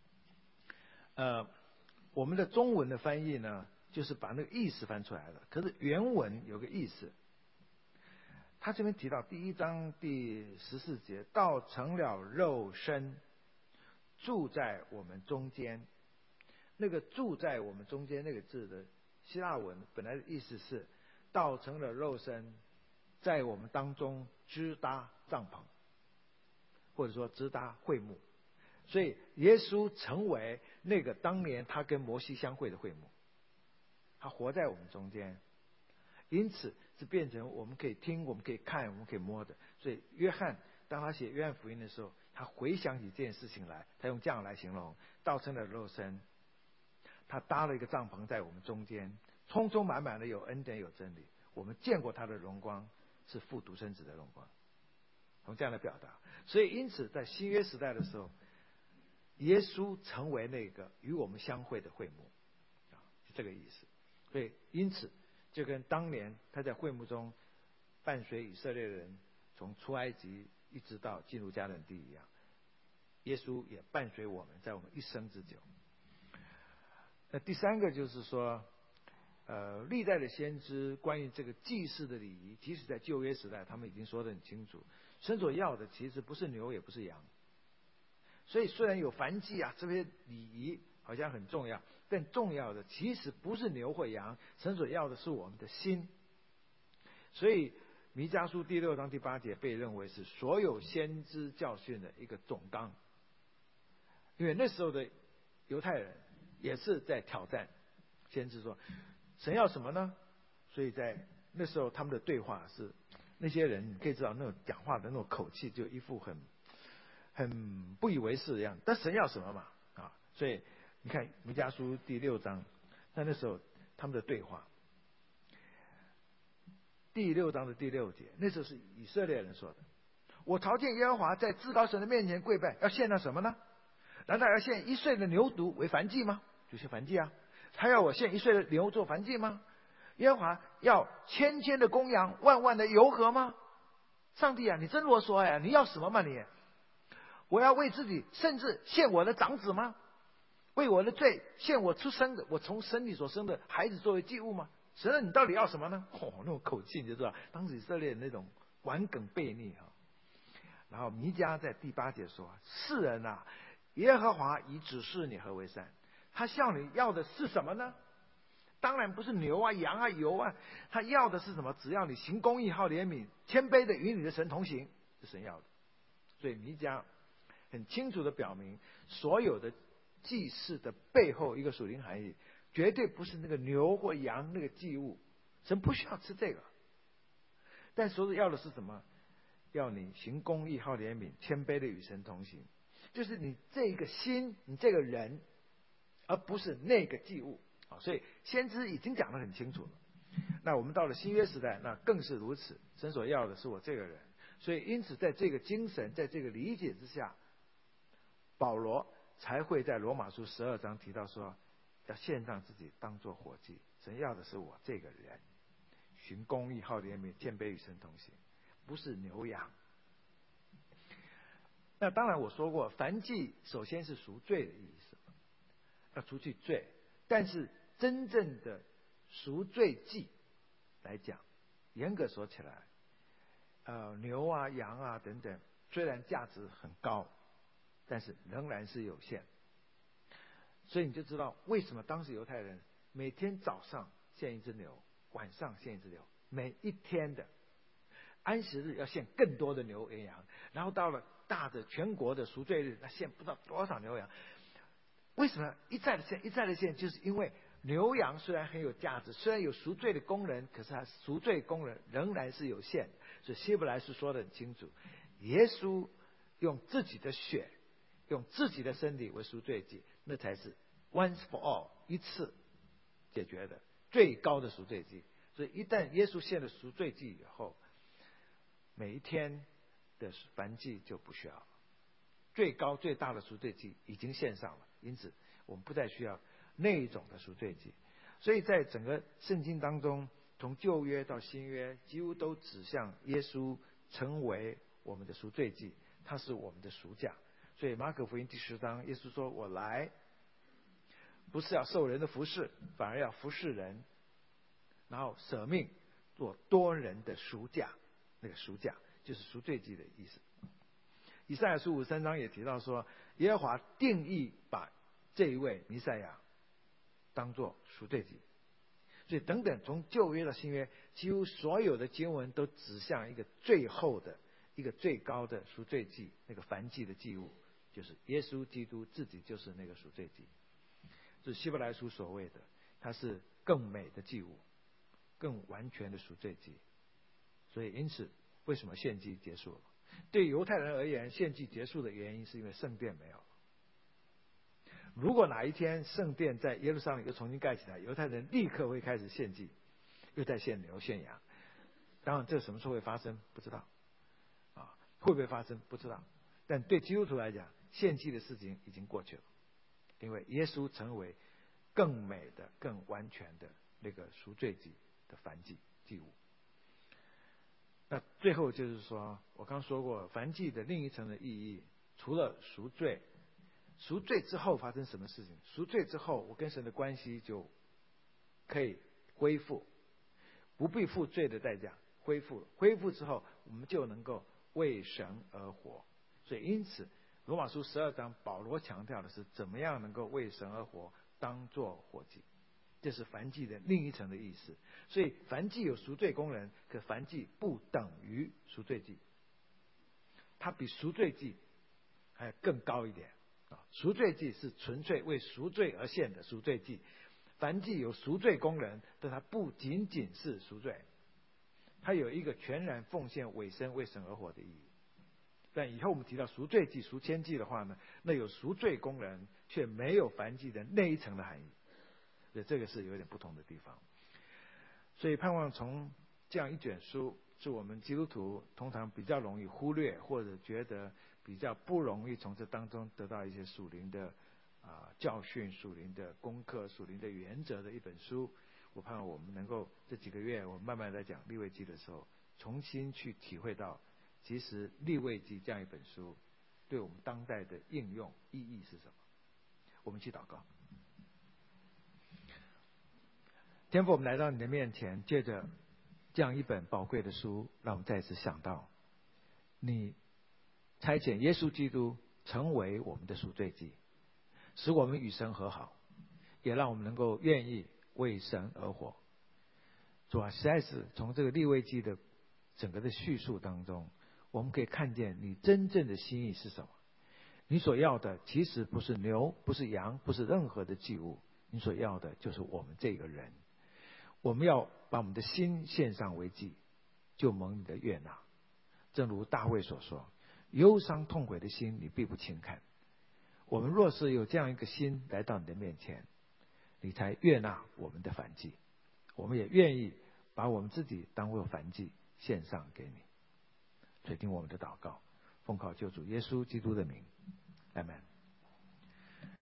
我们的中文的翻译呢，就是把那个意思翻出来了。可是原文有个意思，他这边提到第1章第14节，道成了肉身，住在我们中间。那个住在我们中间那个字的希腊文本来的意思是道成了肉身，在我们当中支搭帐篷，或者说支搭会幕。所以耶稣成为那个当年他跟摩西相会的会幕，他活在我们中间，因此是变成我们可以听、我们可以看、我们可以摸的。所以约翰当他写约翰福音的时候，他回想起这件事情来，他用这样来形容：道成了肉身，他搭了一个帐篷在我们中间，充充满满的有恩典有真理。我们见过他的荣光，是父独生子的荣光。从这样的表达，所以因此在新约时代的时候，耶稣成为那个与我们相会的会幕，是这个意思。所以因此就跟当年他在会幕中伴随以色列人从出埃及一直到进入迦南地一样，耶稣也伴随我们在我们一生之久。那第三个就是说，历代的先知关于这个祭祀的礼仪，即使在旧约时代，他们已经说得很清楚，神所要的其实不是牛也不是羊。所以虽然有燔祭啊这些礼仪好像很重要，但重要的其实不是牛或羊，神所要的是我们的心。所以弥迦书第6章第8节被认为是所有先知教训的一个总纲，因为那时候的犹太人也是在挑战先知说神要什么呢？所以在那时候他们的对话是那些人你可以知道那种讲话的那种口气就一副很不以为是的样子，但神要什么嘛啊？所以你看弥迦书第6章，那时候他们的对话，第6章的第6节，那时候是以色列人说的：我朝见耶和华，在至高神的面前跪拜，要献那什么呢？难道要献1岁的牛犊为燔祭吗？就是燔祭啊。他要我献1岁的牛做燔祭吗？耶和华要千千的公羊，万万的油河吗？上帝啊，你真啰嗦呀！你要什么嘛你？我要为自己甚至献我的长子吗？为我的罪献我出生的，我从身体所生的孩子作为祭物吗？神啊，你到底要什么呢？那种口气你就知道，当时以色列那种顽梗悖逆啊。然后弥迦在第8节说：世人啊，耶和华已指示你何为善，他向你要的是什么呢？当然不是牛啊、羊啊、油啊，他要的是什么？只要你行公义、好怜悯、谦卑的与你的神同行，是神要的。所以弥迦很清楚的表明，所有的祭祀的背后一个属灵含义，绝对不是那个牛或羊那个祭物，神不需要吃这个。但所要的是什么？要你行公义、好怜悯、谦卑的与神同行，就是你这个心，你这个人，而不是那个祭物。所以先知已经讲得很清楚了。那我们到了新约时代，那更是如此。神所要的是我这个人。所以因此在这个精神，在这个理解之下，保罗才会在罗马书12章提到说，要献上自己当作活祭。神要的是我这个人，行公义、好怜悯、谦卑与神同行，不是牛羊。那当然我说过，燔祭首先是赎罪的意思，要除去罪。但是真正的赎罪祭来讲，严格说起来，牛啊、羊啊等等，虽然价值很高，但是仍然是有限。所以你就知道为什么当时犹太人每天早上献一只牛，晚上献一只牛，每一天的安息日要献更多的牛羊，然后到了大的全国的赎罪日，那献不知道多少牛羊。为什么一再的献一再的献？就是因为牛羊虽然很有价值，虽然有赎罪的功能，可是它赎罪功能仍然是有限。所以希伯来书说得很清楚，耶稣用自己的血，用自己的身体为赎罪祭，那才是 once for all 一次解决的最高的赎罪祭。所以一旦耶稣献了赎罪祭以后，每一天的燔祭就不需要了，最高最大的赎罪祭已经献上了，因此我们不再需要那一种的赎罪祭。所以在整个圣经当中，从旧约到新约，几乎都指向耶稣成为我们的赎罪祭，他是我们的赎价。所以马可福音第10章，耶稣说：我来不是要受人的服侍，反而要服侍人，然后舍命做多人的赎价。那个赎价就是赎罪祭的意思。以赛亚书53章也提到说，耶和华定义把这一位弥赛亚当作赎罪祭。所以等等，从旧约到新约，几乎所有的经文都指向一个最后的一个最高的赎罪祭，那个燔祭的祭物，就是耶稣基督自己就是那个赎罪祭。这是希伯来书所谓的，它是更美的祭物，更完全的赎罪祭。所以因此为什么献祭结束了？对犹太人而言，献祭结束的原因是因为圣殿没有了。如果哪一天圣殿在耶路撒冷又重新盖起来，犹太人立刻会开始献祭，又在献牛献羊。当然这什么时候会发生不知道，会不会发生不知道。但对基督徒来讲，献祭的事情已经过去了，因为耶稣成为更美的更完全的那个赎罪祭的燔祭祭物。那最后就是说，我刚说过燔祭的另一层的意义，除了赎罪，赎罪之后发生什么事情？赎罪之后，我跟神的关系就可以恢复，不必付罪的代价，恢复了。恢复之后，我们就能够为神而活。所以因此罗马书12章保罗强调的是怎么样能够为神而活，当作活祭。 这是燔祭的另一层的意思。所以燔祭有赎罪功能，可燔祭不等于赎罪祭，它比赎罪祭还更高一点啊！赎罪祭是纯粹为赎罪而献的赎罪祭，燔祭有赎罪功能，但它不仅仅是赎罪，它有一个全然奉献、委身为神而活的意义。但以后我们提到赎罪祭、赎愆祭的话呢，那有赎罪功能，却没有燔祭的那一层的含义。所以这个是有点不同的地方。所以盼望从这样一卷书，是我们基督徒通常比较容易忽略，或者觉得比较不容易从这当中得到一些属灵的教训、属灵的功课、属灵的原则的一本书。我盼望我们能够这几个月，我们慢慢在讲利未记的时候，重新去体会到，其实利未记这样一本书对我们当代的应用意义是什么。我们一起祷告。天父，我们来到你的面前，借着这样一本宝贵的书，让我们再次想到你差遣耶稣基督成为我们的赎罪祭，使我们与神和好，也让我们能够愿意为神而活。主啊，实在是从这个利未记的整个的叙述当中，我们可以看见你真正的心意是什么。你所要的其实不是牛，不是羊，不是任何的祭物，你所要的就是我们这个人。我们要把我们的心献上为祭，就蒙你的悦纳。正如大卫所说，忧伤痛悔的心你必不轻看。我们若是有这样一个心来到你的面前，你才悦纳我们的燔祭，我们也愿意把我们自己当作燔祭献上给你。垂听我们的祷告，奉靠救主耶稣基督的名，阿们。